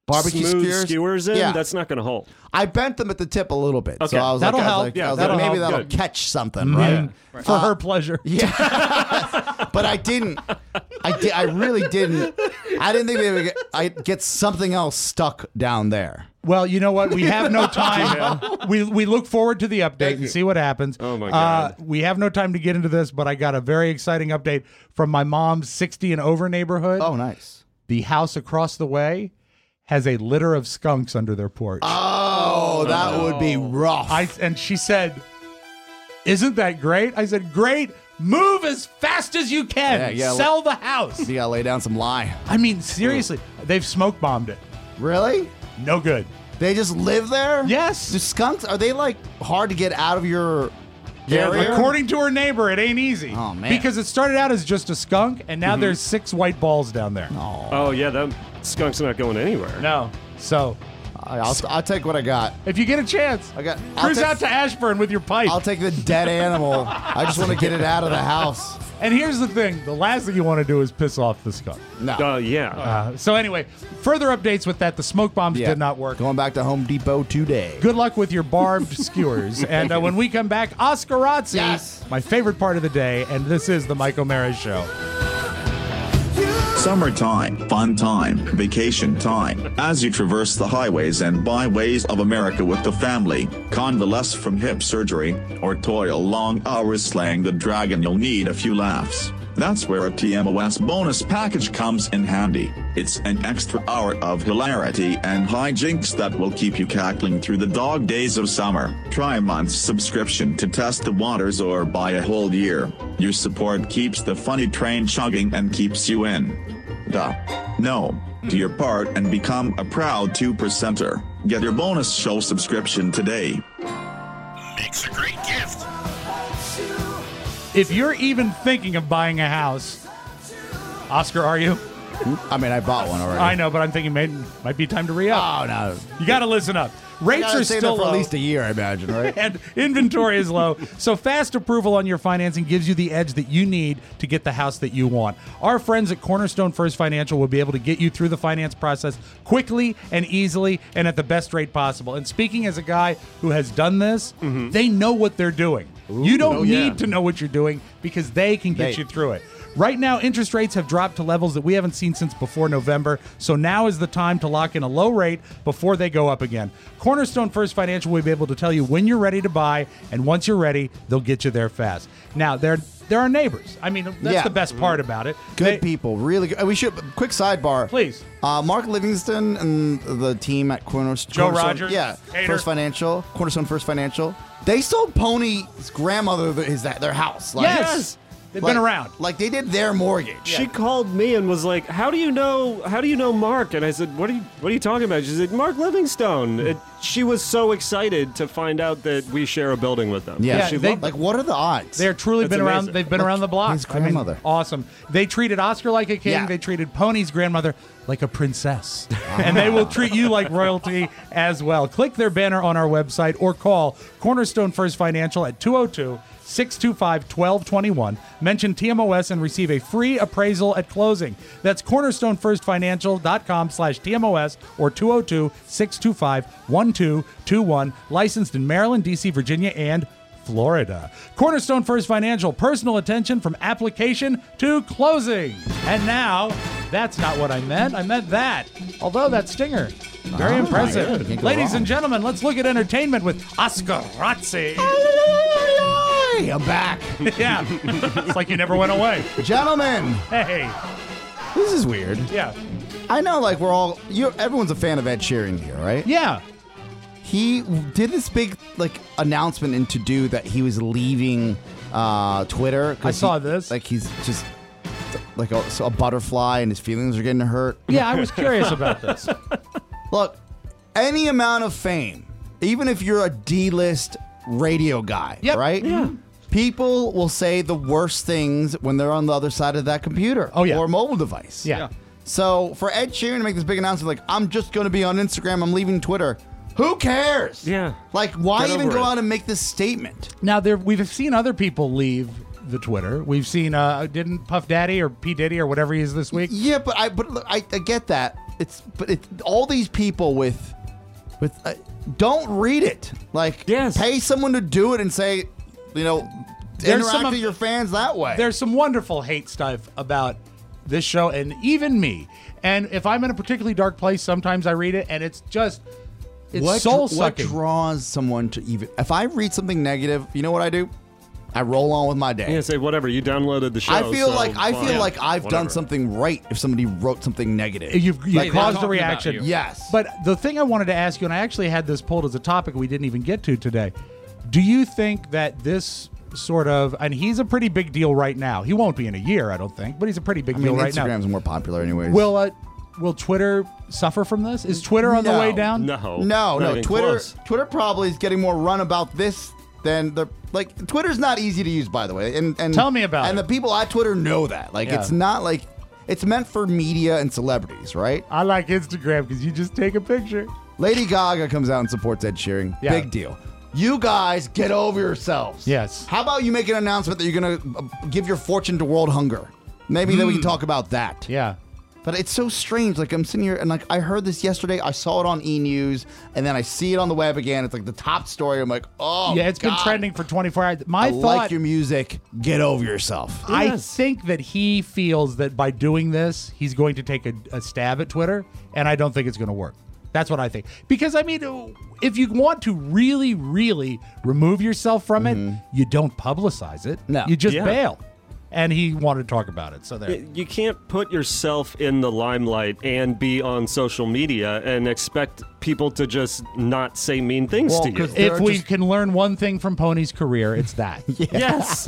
barbecue smooth skewers, skewers in, yeah. that's not going to hold. I bent them at the tip a little bit. Okay. So I was That'll like, I was help. like, Yeah, I was that'll like maybe help. that'll Good. catch something, Mhm. right? For Uh, her pleasure. Yeah. But I didn't. I did. I really didn't. I didn't think they would get, I'd get something else stuck down there. Well, you know what? We have no time. we we look forward to the update and see what happens. Oh, my Uh, God. we have no time to get into this, but I got a very exciting update from my mom's sixty and over neighborhood. Oh, nice. The house across the way has a litter of skunks under their porch. Oh, that would be rough. I and she said, "Isn't that great?" I said, "Great. Move as fast as you can. Yeah, yeah, Sell the house." You gotta lay down some lie. I mean, seriously, they've smoke bombed it. Really? No good. They just live there? Yes. Do skunks, are they like hard to get out of your area? According to her neighbor, it ain't easy. Oh, man. Because it started out as just a skunk, and now there's six white balls down there. Oh, yeah, that skunk's not going anywhere. No. So, I'll, I'll take what I got. if you get a chance, I got. I'll cruise take, out to Ashburn with your pipe. I'll take the dead animal. I just want to get it out of the house. And here's the thing: the last thing you want to do is piss off the skunk. No. Uh, yeah. Uh, so anyway, further updates with that: the smoke bombs Yeah. did not work. Going back to Home Depot today. Good luck with your barbed skewers. And uh, when we come back, Oscarazzi, Yes. my favorite part of the day, and this is the Mike O'Mara Show. Summertime, fun time, vacation time. As you traverse the highways and byways of America with the family, convalesce from hip surgery, or toil long hours slaying the dragon, you'll need a few laughs. That's where a T M O S bonus package comes in handy. It's an extra hour of hilarity and hijinks that will keep you cackling through the dog days of summer. Try a month's subscription to test the waters or buy a whole year. Your support keeps the funny train chugging and keeps you in. Duh. No. Do your part and become a proud two percenter. Get your bonus show subscription today. Makes a great gift. If you're even thinking of buying a house, Oscar, are you? I mean, I bought one already. I know, but I'm thinking maybe might be time to re-up. Oh, no. You got to listen up. Rates Gotta are save still that for low. at least a year, I imagine, right? And inventory is low. So fast approval on your financing gives you the edge that you need to get the house that you want. Our friends at Cornerstone First Financial will be able to get you through the finance process quickly and easily and at the best rate possible. And speaking as a guy who has done this, they know what they're doing. You don't Oh, need yeah. to know what you're doing because they can get They- you through it. Right now, interest rates have dropped to levels that we haven't seen since before November, so now is the time to lock in a low rate before they go up again. Cornerstone First Financial will be able to tell you when you're ready to buy, and once you're ready, they'll get you there fast. Now, they're they're our neighbors. I mean, that's Yeah. the best part about it. Good They- people, really good. We should quick sidebar, Please. Uh, Mark Livingston and the team at Cornerstone. Joe Cornerstone- Rogers, yeah, Hater. First Financial, Cornerstone First Financial. They sold Pony's grandmother the- his their house. Like, Yes. They've like- been around. Like they did their mortgage. She called me and was like, "How do you know? How do you know Mark?" And I said, "What are you? What are you talking about?" She said, "Mark Livingstone." It, she was so excited to find out that we share a building with them. Yeah, Yeah, she they- loved Like, what are the odds? They're truly That's been around. amazing. They've been Like around the block. his I mean, grandmother. awesome. They treated Oscar like a king. Yeah. They treated Pony's grandmother like a princess, and they will treat you like royalty as well. Click their banner on our website or call Cornerstone First Financial at two oh two, six two five, one two two one. Mention T M O S and receive a free appraisal at closing. That's cornerstone first financial dot com slash T M O S or two oh two, six two five, one two two one. Licensed in Maryland, D C, Virginia, and Florida. Cornerstone First Financial, personal attention from application to closing. And now, that's not what I meant. I meant that. Although that stinger, very Oh, impressive. good. Can't go Ladies wrong. and gentlemen, let's look at entertainment with Oscar Razzi. Hey, I'm back. Yeah, it's like you never went away. Gentlemen, Hey, this is weird. yeah, I know, like, we're all, you everyone's a fan of Ed Sheeran here, right? yeah. He did this big, like, announcement and to-do that he was leaving uh, Twitter. 'cause I saw he- this. Like, he's just like a, so a butterfly and his feelings are getting hurt. Yeah, I was curious about this. Look, any amount of fame, even if you're a D-list radio guy, Yep. right? Yeah. People will say the worst things when they're on the other side of that computer Oh, yeah. or mobile device. Yeah. So for Ed Sheeran to make this big announcement, like, I'm just going to be on Instagram, I'm leaving Twitter, who cares? Yeah. Like, why Get even over go it. out and make this statement? Now, there we've seen other people leave the Twitter. We've seen, uh, didn't Puff Daddy or P. Diddy or whatever he is this week? Yeah, but I but look, I, I get that. it's but it's all these people with with uh, don't read it. Like, yes. pay someone to do it and say, you know, There's interact some of- with your fans that way. There's some wonderful hate stuff about this show and even me. And if I'm in a particularly dark place, sometimes I read it and it's just it's what, soul what sucking. draws someone to even? If I read something negative, you know what I do? I roll on with my day. Yeah, say whatever. You downloaded the show. I feel so like I fine. feel like I've Whatever. done something right if somebody wrote something negative. You've, you've Like, caused they're a reaction. talking about you. Yes. But the thing I wanted to ask you, and I actually had this pulled as a topic we didn't even get to today. Do you think that this sort of, and he's a pretty big deal right now. He won't be in a year, I don't think, but he's a pretty big I mean, deal right now. Instagram's more popular anyways. Will uh, will Twitter suffer from this? Is Twitter on the way down? No. No, Not no. even Twitter close. Twitter probably is getting more run about this than the like Twitter's not easy to use, by the way. And and Tell me about and it. the people at Twitter know that. Like Yeah. it's not like it's meant for media and celebrities, right? I like Instagram because you just take a picture. Lady Gaga comes out and supports Ed Sheeran. Yeah. Big deal. You guys get over yourselves. Yes. How about you make an announcement that you're going to give your fortune to world hunger? Maybe then we can talk about that. Yeah. But it's so strange. Like, I'm sitting here and, like, I heard this yesterday. I saw it on E! News, and then I see it on the web again. It's like the top story. I'm like, oh, yeah, it's been God. trending for twenty-four hours. My I thought, like your music. Get over yourself. I think that he feels that by doing this, he's going to take a, a stab at Twitter, and I don't think it's going to work. That's what I think. Because, I mean, if you want to really, really remove yourself from it, you don't publicize it. No. You just Yeah. bail. And he wanted to talk about it. So there. You can't put yourself in the limelight and be on social media and expect people to just not say mean things Well, to you. 'cause they're If we just- can learn one thing from Pony's career, it's that. Yes.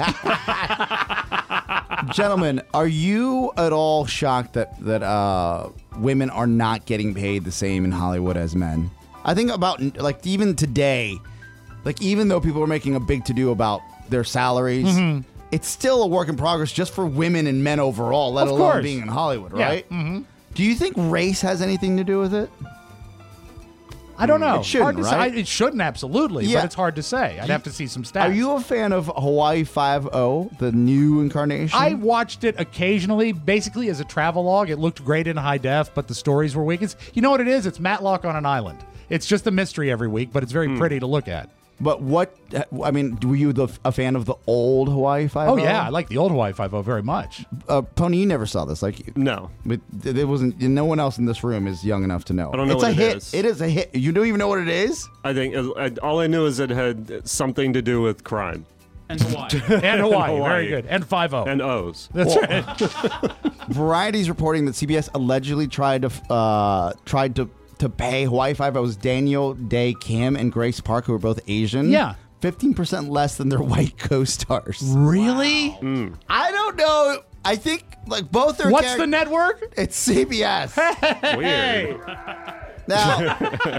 Gentlemen, are you at all shocked that that uh, women are not getting paid the same in Hollywood as men? I think about like even today, like even though people are making a big to do about their salaries, Mm-hmm. it's still a work in progress just for women and men overall, let Of alone course. being in Hollywood, Yeah. right? Mhm. Do you think race has anything to do with it? I don't know. It shouldn't, hard to right? say. It shouldn't, absolutely, Yeah. but it's hard to say. I'd have to see some stats. Are you a fan of Hawaii Five-O, the new incarnation? I watched it occasionally, basically as a travelogue. It looked great in high def, but the stories were weak. It's, you know what it is? It's Matlock on an island. It's just a mystery every week, but it's very Hmm. pretty to look at. But what, I mean, were you the, a fan of the old Hawaii Five-O? Oh, yeah. I like the old Hawaii Five-O very much. Uh, Tony, you never saw this, like no. But there wasn't. No one else in this room is young enough to know. I don't know it's what a it hit. is. It is a hit. You don't even know what it is. I think uh, I, all I knew is it had something to do with crime. And Hawaii. And Hawaii. Hawaii. Very good. And Five-O. And O's. That's Well, right. Variety's reporting that C B S allegedly tried to uh, tried to to pay Hawaii Five-O's Daniel Day Kim and Grace Park, who are both Asian. Yeah. fifteen percent less than their white co-stars. Really? I don't know. I think like both are. What's the network? It's C B S. Weird. Now,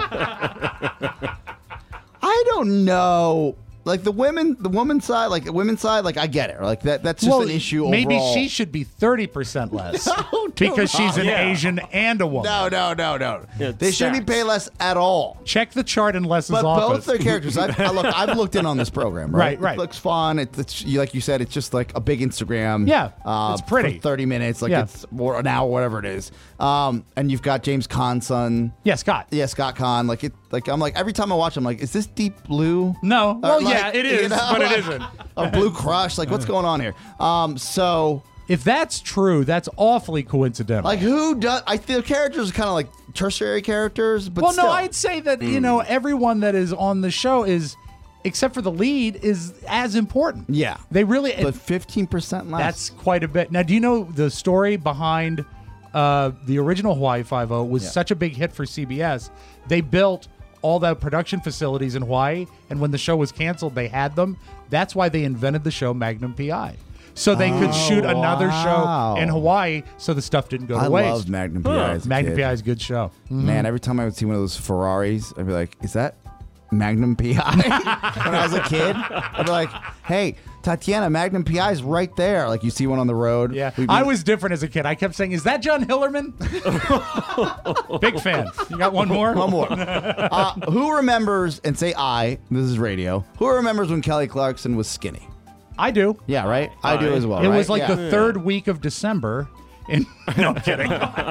I don't know. Like the women, the women's side, like the women's side, like I get it. Like that, that's just Well, an issue. maybe overall. she should be thirty percent less No, because no. she's an Yeah. Asian and a woman. No, no, no, no. Yeah, they shouldn't be stacks. paid less at all. Check the chart in Les's But office. both their characters, I've, I look, I've looked in on this program, right? Right, right. It looks fun. It, it's you- like you said, it's just like a big Instagram. Yeah, uh, it's pretty. For thirty minutes, like Yeah. it's or an hour, whatever it is. Um, and you've got James Caan's son. Yeah, Scott. Yeah, Scott Caan. Like it, like I'm like every time I watch, I'm like, is this Deep Blue? No. Or, Well, like, yeah, it you is, know, but it like, isn't. A Blue Crush. Like what's going on here? Um, so. If that's true, that's awfully coincidental. Like who does? I feel characters are kind of like tertiary characters, but well, still. no, I'd say that you know everyone that is on the show is, except for the lead, is as important. Yeah, They really. but fifteen percent less. That's quite a bit. Now, do you know the story behind uh, the original Hawaii Five-O was Yeah. such a big hit for C B S? They built all the production facilities in Hawaii, and when the show was canceled, they had them. That's why they invented the show Magnum P I. So they could Oh, shoot another wow. show in Hawaii, so the stuff didn't go to I waste. loved Magnum P I Huh. as a Magnum kid. P I is a good show. Mhm. Man, every time I would see one of those Ferraris, I'd be like, is that Magnum P I? When I was a kid, I'd be like, hey, Tatiana, Magnum P I is right there. Like you see one on the road. Yeah, We'd be- I was different as a kid. I kept saying, "Is that John Hillerman?" Big fan. You got one more? One more. uh, who remembers, and say I, this is radio, who remembers when Kelly Clarkson was skinny? I do. Yeah, right? I do as well. It right? was like Yeah. the third week of December, In, no, I'm kidding.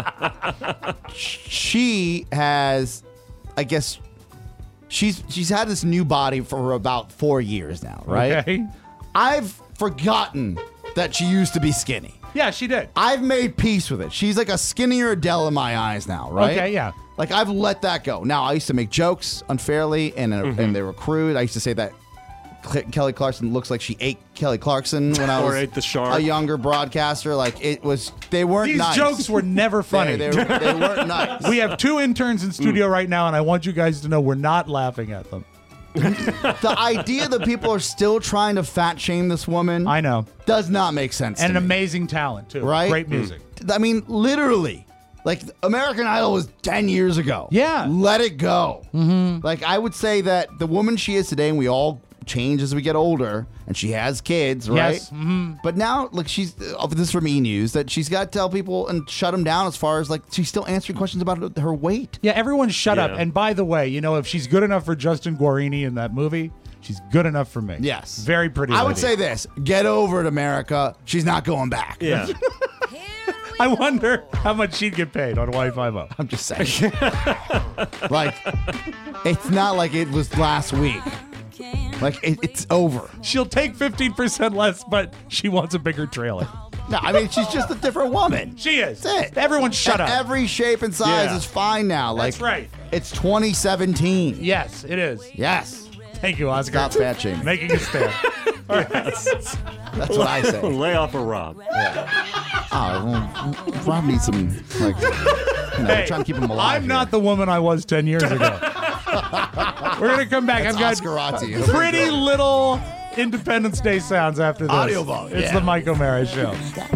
She has, I guess, she's she's had this new body for about four years now, right? Okay. I've forgotten that she used to be skinny. Yeah, she did. I've made peace with it. She's like a skinnier Adele in my eyes now, right? Okay, yeah. Like, I've let that go. Now, I used to make jokes unfairly, and, uh, Mm-hmm. and they were crude. I used to say that Cle- Kelly Clarkson looks like she ate Kelly Clarkson when I Or was ate the shark. a younger broadcaster. Like, it was, they weren't These nice. jokes were never funny. They, they, they weren't nice. We have two interns in studio right now, and I want you guys to know we're not laughing at them. The idea that people are still trying to fat shame this woman, I know, does not make sense. and to an me, amazing talent too. right? Great music. I mean, literally, like American Idol was ten years ago. Yeah. Let it go. Mm-hmm. Like, I would say that the woman she is today, and we all change as we get older, and she has kids, right? Yes. Mm-hmm. But now, like, she's, uh, this is from E! News, that she's got to tell people and shut them down as far as, like, she's still answering questions about her weight. Yeah, everyone shut up. Yeah. And by the way, you know, if she's good enough for Justin Guarini in that movie, she's good enough for me. Yes. Very pretty I would lady. say this, get over it, America. She's not going back. Yeah. I wonder how much she'd get paid on Y fifty. I'm just saying. Like, it's not like it was last week. Like, it, it's over. She'll take fifteen percent less, but she wants a bigger trailer. No, I mean, she's just a different woman. She is. That's it. Everyone shut And up. Every shape and size Yeah. is fine now. Like, That's right. It's twenty seventeen. Yes, it is. Yes. Thank you, Oscar. Stop fat shaming. Making a stand. All right. That's what I say. Lay off of Rob. Oh, well, Rob needs some, like, you know, Hey, we're trying to keep him alive. I'm not the woman I was ten years ago. We're going to come back. That's I've got Oscarati. It'll be pretty good. little Independence Day sounds after this. Audio vault, It's yeah. the Mike O'Mara Show.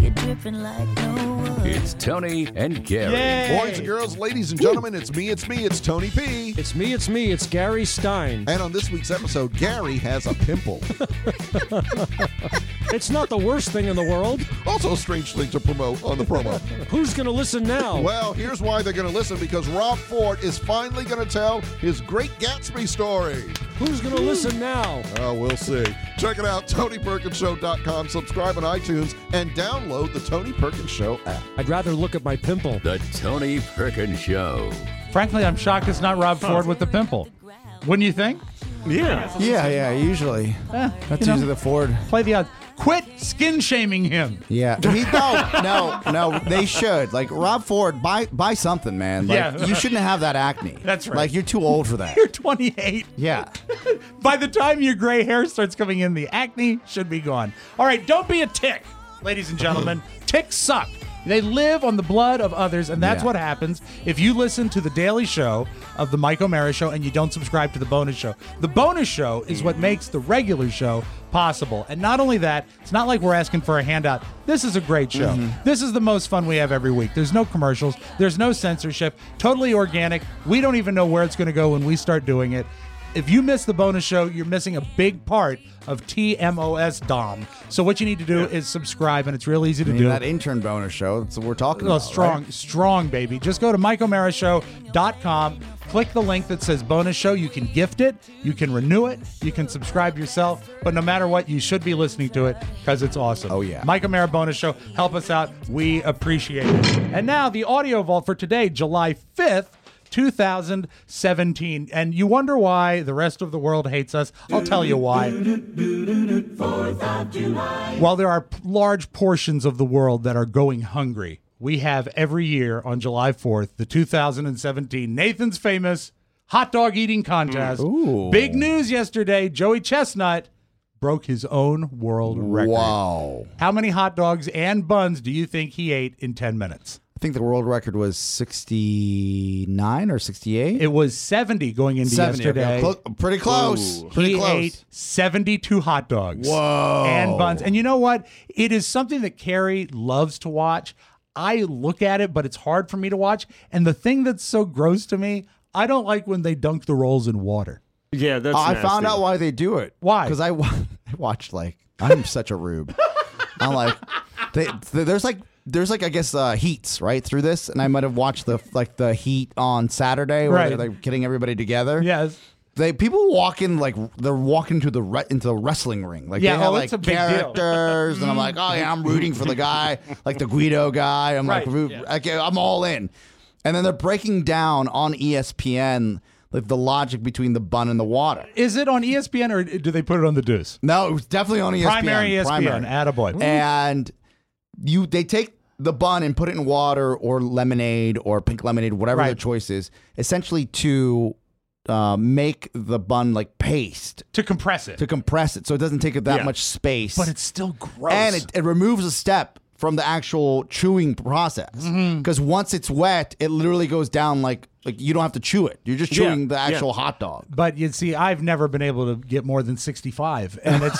It's Tony and Gary. Yay. Boys and girls, ladies and gentlemen, it's me, it's me, it's Tony P. It's me, it's me, it's Gary Stein. And on this week's episode, Gary has a pimple. It's not the worst thing in the world. Also a strange thing to promote on the promo. Who's going to listen now? Well, here's why they're going to listen, because Rob Ford is finally going to tell his Great Gatsby story. Who's going to listen now? Oh, we'll see. Check it out, Tony Perkins Show dot com. Subscribe on iTunes and download the Tony Perkins Show app. I'd rather look at my pimple. The Tony Perkins Show. Frankly, I'm shocked it's not Rob Ford with the pimple. Wouldn't you think? Yeah. Yeah, yeah, usually. Eh, That's you know, usually the Ford. Play the odds. Quit skin shaming him. Yeah. He, no, no, no, they should. Like, Rob Ford, buy buy something, man. Like, Yeah. you shouldn't have that acne. That's right. Like, you're too old for that. You're twenty-eight. Yeah. By the time your gray hair starts coming in, the acne should be gone. All right, don't be a tick, ladies and gentlemen. Ticks suck. They live on the blood of others, and that's Yeah. what happens if you listen to the daily show of the Mike O'Mara Show and you don't subscribe to the bonus show. The bonus show is what makes the regular show possible. And not only that, it's not like we're asking for a handout. This is a great show. Mm-hmm. This is the most fun we have every week. There's no commercials. There's no censorship. Totally organic. We don't even know where it's going to go when we start doing it. If you miss the bonus show, you're missing a big part of T M O S Dom. So what you need to do is subscribe, and it's real easy to I mean, do. that intern bonus show, that's what we're talking Oh, about. strong, right? strong, baby. Just go to Mike O'Mara Show dot com. Click the link that says bonus show. You can gift it. You can renew it. You can subscribe yourself. But no matter what, you should be listening to it because it's awesome. Oh, yeah. Mike O'Mara bonus show. Help us out. We appreciate it. And now the audio vault for today, July fifth. two thousand seventeen. And you wonder why the rest of the world hates us? I'll tell you why. While there are p- large portions of the world that are going hungry, we have every year on July fourth, the two thousand seventeen Nathan's Famous Hot Dog Eating Contest. Ooh. Big news yesterday. Joey Chestnut broke his own world record. Wow. How many hot dogs and buns do you think he ate in ten minutes? I think the world record was sixty-nine or sixty-eight. It was seventy going into seventy, yesterday. okay. Clo- pretty close. Ooh. Pretty he close. ate seventy-two hot dogs. Whoa. And buns. And you know what? It is something that Carrie loves to watch. I look at it, but it's hard for me to watch. And the thing that's so gross to me, I don't like when they dunk the rolls in water. Yeah, that's I nasty. found out why they do it. Why? Because I, wa- I watched, like, I'm such a rube. I'm like, they, there's like, there's like, I guess, uh, heats, right, through this. And I might have watched the, like, the heat on Saturday where Right. they're like, getting everybody together. Yes. they people walk in like they're walking to the re- into the wrestling ring. Like Yeah, they have oh, like it's a big deal. characters, and I'm like, oh yeah, I'm rooting for the guy, like the Guido guy. I'm Right, like, root- okay, I'm all in. And then they're breaking down on E S P N like the logic between the bun and the water. Is it on E S P N or do they put it on the Deuce? No, it was definitely on E S P N. Primary E S P N, Primary. attaboy. And you, they take the bun and put it in water or lemonade or pink lemonade, whatever Right. their choice is, essentially to uh, make the bun like paste. To compress it. To compress it so it doesn't take up that Yeah. much space. But it's still gross. And it, it removes a step from the actual chewing process. Because once it's wet, it literally goes down like like you don't have to chew it. You're just Yeah, chewing the yeah. actual hot dog. But you see, I've never been able to get more than sixty-five, and it's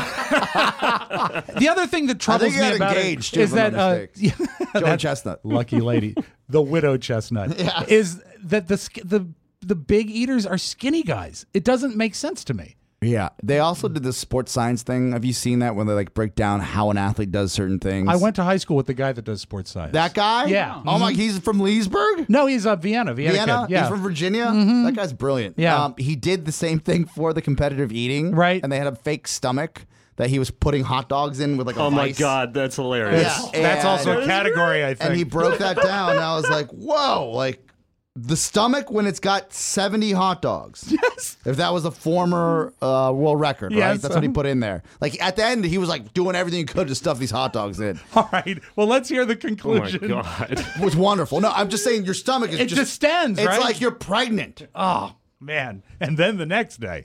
the other thing that I troubles think you me got about engaged, it too, is if I'm that not uh, yeah, Joey that Chestnut. lucky lady, the widow chestnut, Yes. is that the sk- the the big eaters are skinny guys. It doesn't make sense to me. Yeah. They also did the sports science thing. Have you seen that when they like break down how an athlete does certain things? I went to high school with the guy that does sports science. That guy? Yeah. Oh my, Mhm. he's from Leesburg? No, he's uh, Vienna. Vienna. Vienna? Kid. Yeah. He's from Virginia? Mhm. That guy's brilliant. Yeah. Um, he did the same thing for the competitive eating. Right. And they had a fake stomach that he was putting hot dogs in with like a Oh my vice. God, that's hilarious. Yeah. That's And- also a category, I think. And he broke that down. And I was like, whoa, like the stomach when it's got seventy hot dogs. Yes. If that was a former uh, world record, right? Yes. That's what he put in there. Like at the end, he was like doing everything he could to stuff these hot dogs in. All right. Well, let's hear the Oh my conclusion. God. It was wonderful. No, I'm just saying your stomach is It just distends, It's right? like you're pregnant. Oh, man. And then the next day.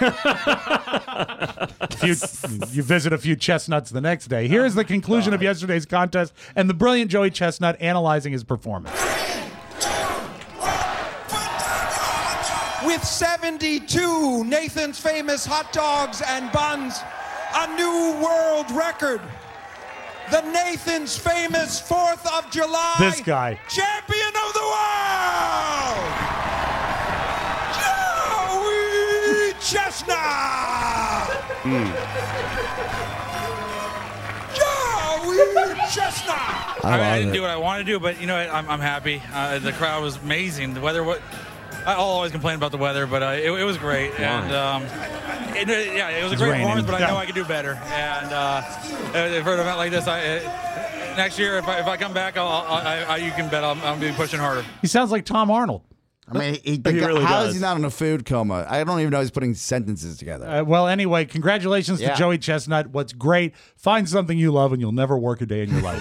If you, you visit a few chestnuts the next day. Here's the conclusion of yesterday's contest and the brilliant Joey Chestnut analyzing his performance. With seventy-two Nathan's Famous hot dogs and buns, a new world record. The Nathan's Famous fourth of July This guy. champion of the world, Joey Chestnut. Joey Chestnut. I, I love didn't it. do what I wanted to do, but you know what? I'm, I'm happy. Uh, the crowd was amazing. The weather, what I'll always complain about the weather, but uh, it, it was great. And um, it, it- yeah, it was a It's great raining. performance, but I Yeah. know I could do better. And uh, for an event like this, I, uh, next year if I, if I come back, I'll, I, I, you can bet I'll, I'll be pushing harder. He sounds like Tom Arnold. I mean, he, the He guy- really how does. is he not in a food coma? I don't even know he's putting sentences together. Uh, well, anyway, congratulations Yeah. to Joey Chestnut. What's great, find something you love and you'll never work a day in your life.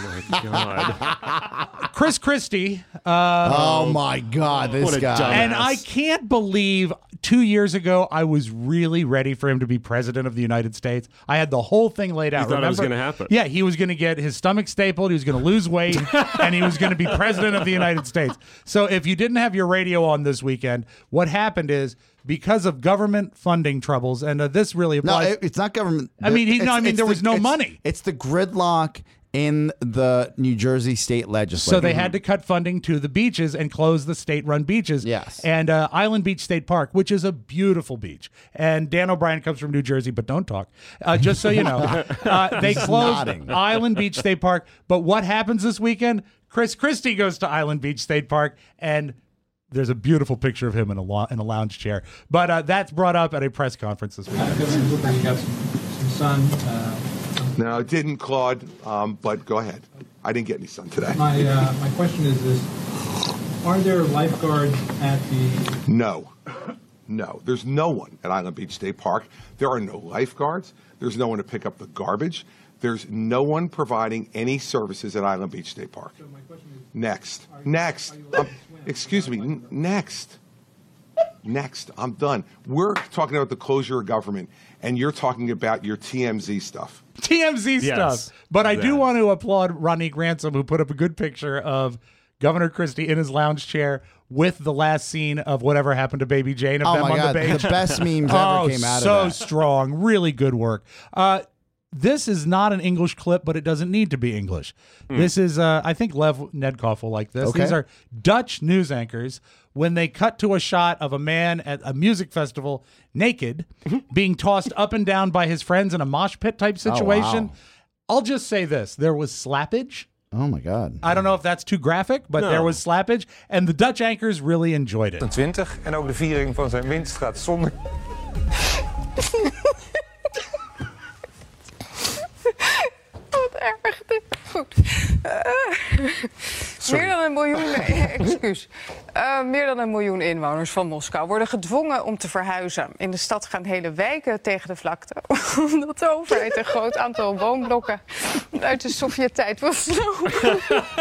Chris Christie. Uh, oh my God, this What a guy. dumbass. and I can't believe two years ago I was really ready for him to be president of the United States. I had the whole thing laid out. You thought it was Remember? gonna happen. Yeah, he was going to get his stomach stapled. He was going to lose weight, and he was going to be president of the United States. So if you didn't have your radio on this weekend, what happened is because of government funding troubles, and uh, this really No, applies. it, it's not government. I mean, he- no, It's- I mean, it's there the- was no it's- money. It's the gridlock in the New Jersey state legislature. So they had to cut funding to the beaches and close the state-run beaches. Yes. And uh, Island Beach State Park, which is a beautiful beach. And Dan O'Brien comes from New Jersey, but don't talk. Uh, just so you know, uh, they He's closed nodding. Island Beach State Park. But what happens this weekend? Chris Christie goes to Island Beach State Park, and there's a beautiful picture of him in a lo- in a lounge chair. But uh, that's brought up at a press conference this weekend. Governor Cooper, you got some, some sun. Uh, No, it didn't, Claude, um, but go ahead. I didn't get any sun today. my uh, my question is this: are there lifeguards at the? No. No. There's no one at Island Beach State Park. There are no lifeguards. There's no one to pick up the garbage. There's no one providing any services at Island Beach State Park. Next. Next. Um, excuse me. N- next. Next. I'm done. We're talking about the closure of government, and you're talking about your T M Z stuff. T M Z Yes, stuff. But I do that. want to applaud Ronique Ransom, who put up a good picture of Governor Christie in his lounge chair with the last scene of whatever happened to Baby Jane of Oh them my on God, the beach. the best memes ever oh, came out of so that. strong. Really good work. Uh, this is not an English clip, but it doesn't need to be English. This is, uh, I think Lev Nedkoff will like this. Okay. These are Dutch news anchors when they cut to a shot of a man at a music festival naked being tossed up and down by his friends in a mosh pit type situation. wow. I'll just say this. There was slappage. Oh, my God. I don't know if that's too graphic, but No. there was slappage. And the Dutch anchors really enjoyed it. twintig en ook de viering van zijn winst gaat zonder... Wat erg. dit. Goed. Uh, meer dan een miljoen, nee, excuus. Uh, meer dan een miljoen inwoners van Moskou worden gedwongen om te verhuizen. In de stad gaan hele wijken tegen de vlakte, omdat de overheid een groot aantal woonblokken uit de Sovjet-tijd wil slopen.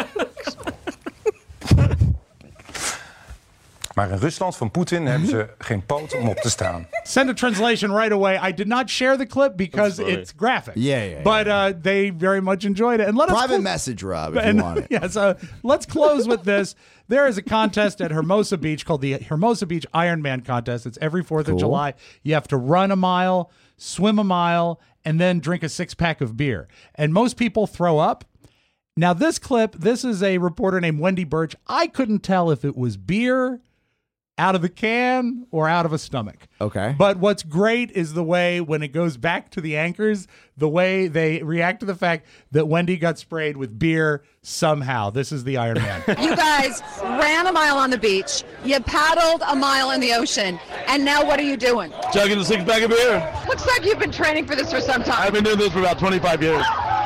Maar in Rusland van Poetin hebben ze geen poot om op te staan. Send a translation right away. I did not share the clip because That's funny. it's graphic. Yeah, yeah, But uh, they very much enjoyed it. And let us Private clo- message, Rob, if and, you want it. Yeah, so let's close with this. There is a contest at Hermosa Beach called the Hermosa Beach Ironman Contest. It's every fourth of Cool. July. You have to run a mile, swim a mile, and then drink a six-pack of beer. And most people throw up. Now, this clip, this is a reporter named Wendy Birch. I couldn't tell if it was beer out of the can or out of a stomach. Okay. But what's great is the way, when it goes back to the anchors, the way they react to the fact that Wendy got sprayed with beer somehow. This is the Iron Man. You guys ran a mile on the beach, you paddled a mile in the ocean, and now what are you doing? Chugging a six pack of beer. Looks like you've been training for this for some time. I've been doing this for about twenty-five years.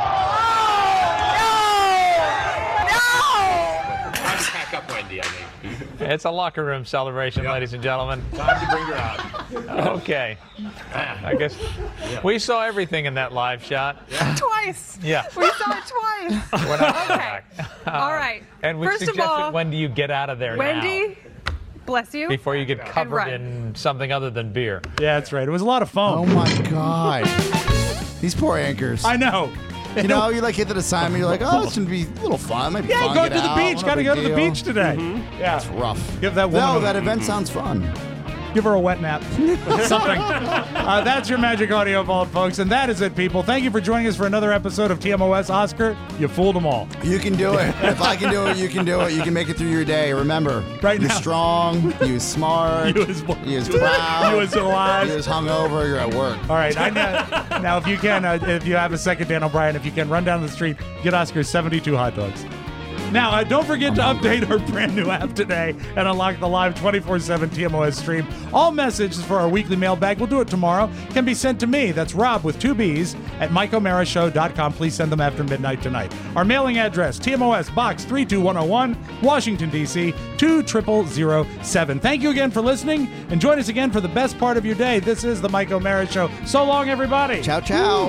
Pack up Wendy, I think. It's a locker room celebration, ladies and gentlemen. Time to bring her out. Okay. I guess we saw everything in that live shot. Twice. Yeah. We saw it twice. We're not Okay. back. All right. And we First of suggested, all, when do you get out of there Wendy, bless you. now? Before you get covered run. in something other than beer. Yeah, that's right. It was a lot of foam. Oh, my God. These poor anchors. I know. You know, you like hit the assignment, you're like, oh, this should be a little fun. Might be Yeah, fun. go get to the out, beach. no Got to big go to the deal. beach today. Mm-hmm. Yeah. It's rough. Give that woman No, a- that event sounds fun. Give her a wet nap. Something. Uh, that's your Magic Audio Vault, folks. And that is it, people. Thank you for joining us for another episode of T M O S. Oscar, you fooled them all. You can do it. If I can do it, you can do it. You can make it through your day. Remember, Right you're now. strong, you're smart, You is- you're proud, You is alive. you're hungover, you're at work. All right. I know. Now, if you can, uh, if you have a second, Dan O'Brien, if you can run down the street, get Oscar seventy-two hot dogs. Now, uh, don't forget to update our brand new app today and unlock the live twenty-four seven T M O S stream. All messages for our weekly mailbag, we'll do it tomorrow, can be sent to me. That's Rob with two B's at mike o'mara show dot com. Please send them after midnight tonight. Our mailing address, T M O S Box three two one oh one, Washington, D C two zero zero zero seven. Thank you again for listening, and join us again for the best part of your day. This is the Mike O'Mara Show. So long, everybody. Ciao, ciao.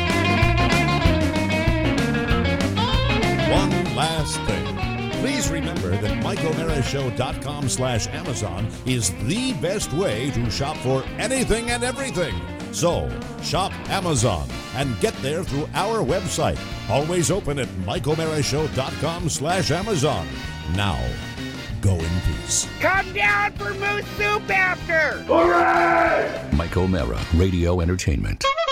One last thing. Please remember that mike o'mara show dot com slash Amazon is the best way to shop for anything and everything. So, shop Amazon and get there through our website. Always open at mike o'mara show dot com slash Amazon. Now, go in peace. Come down for moose soup after. Mike O'Mara, Radio Entertainment.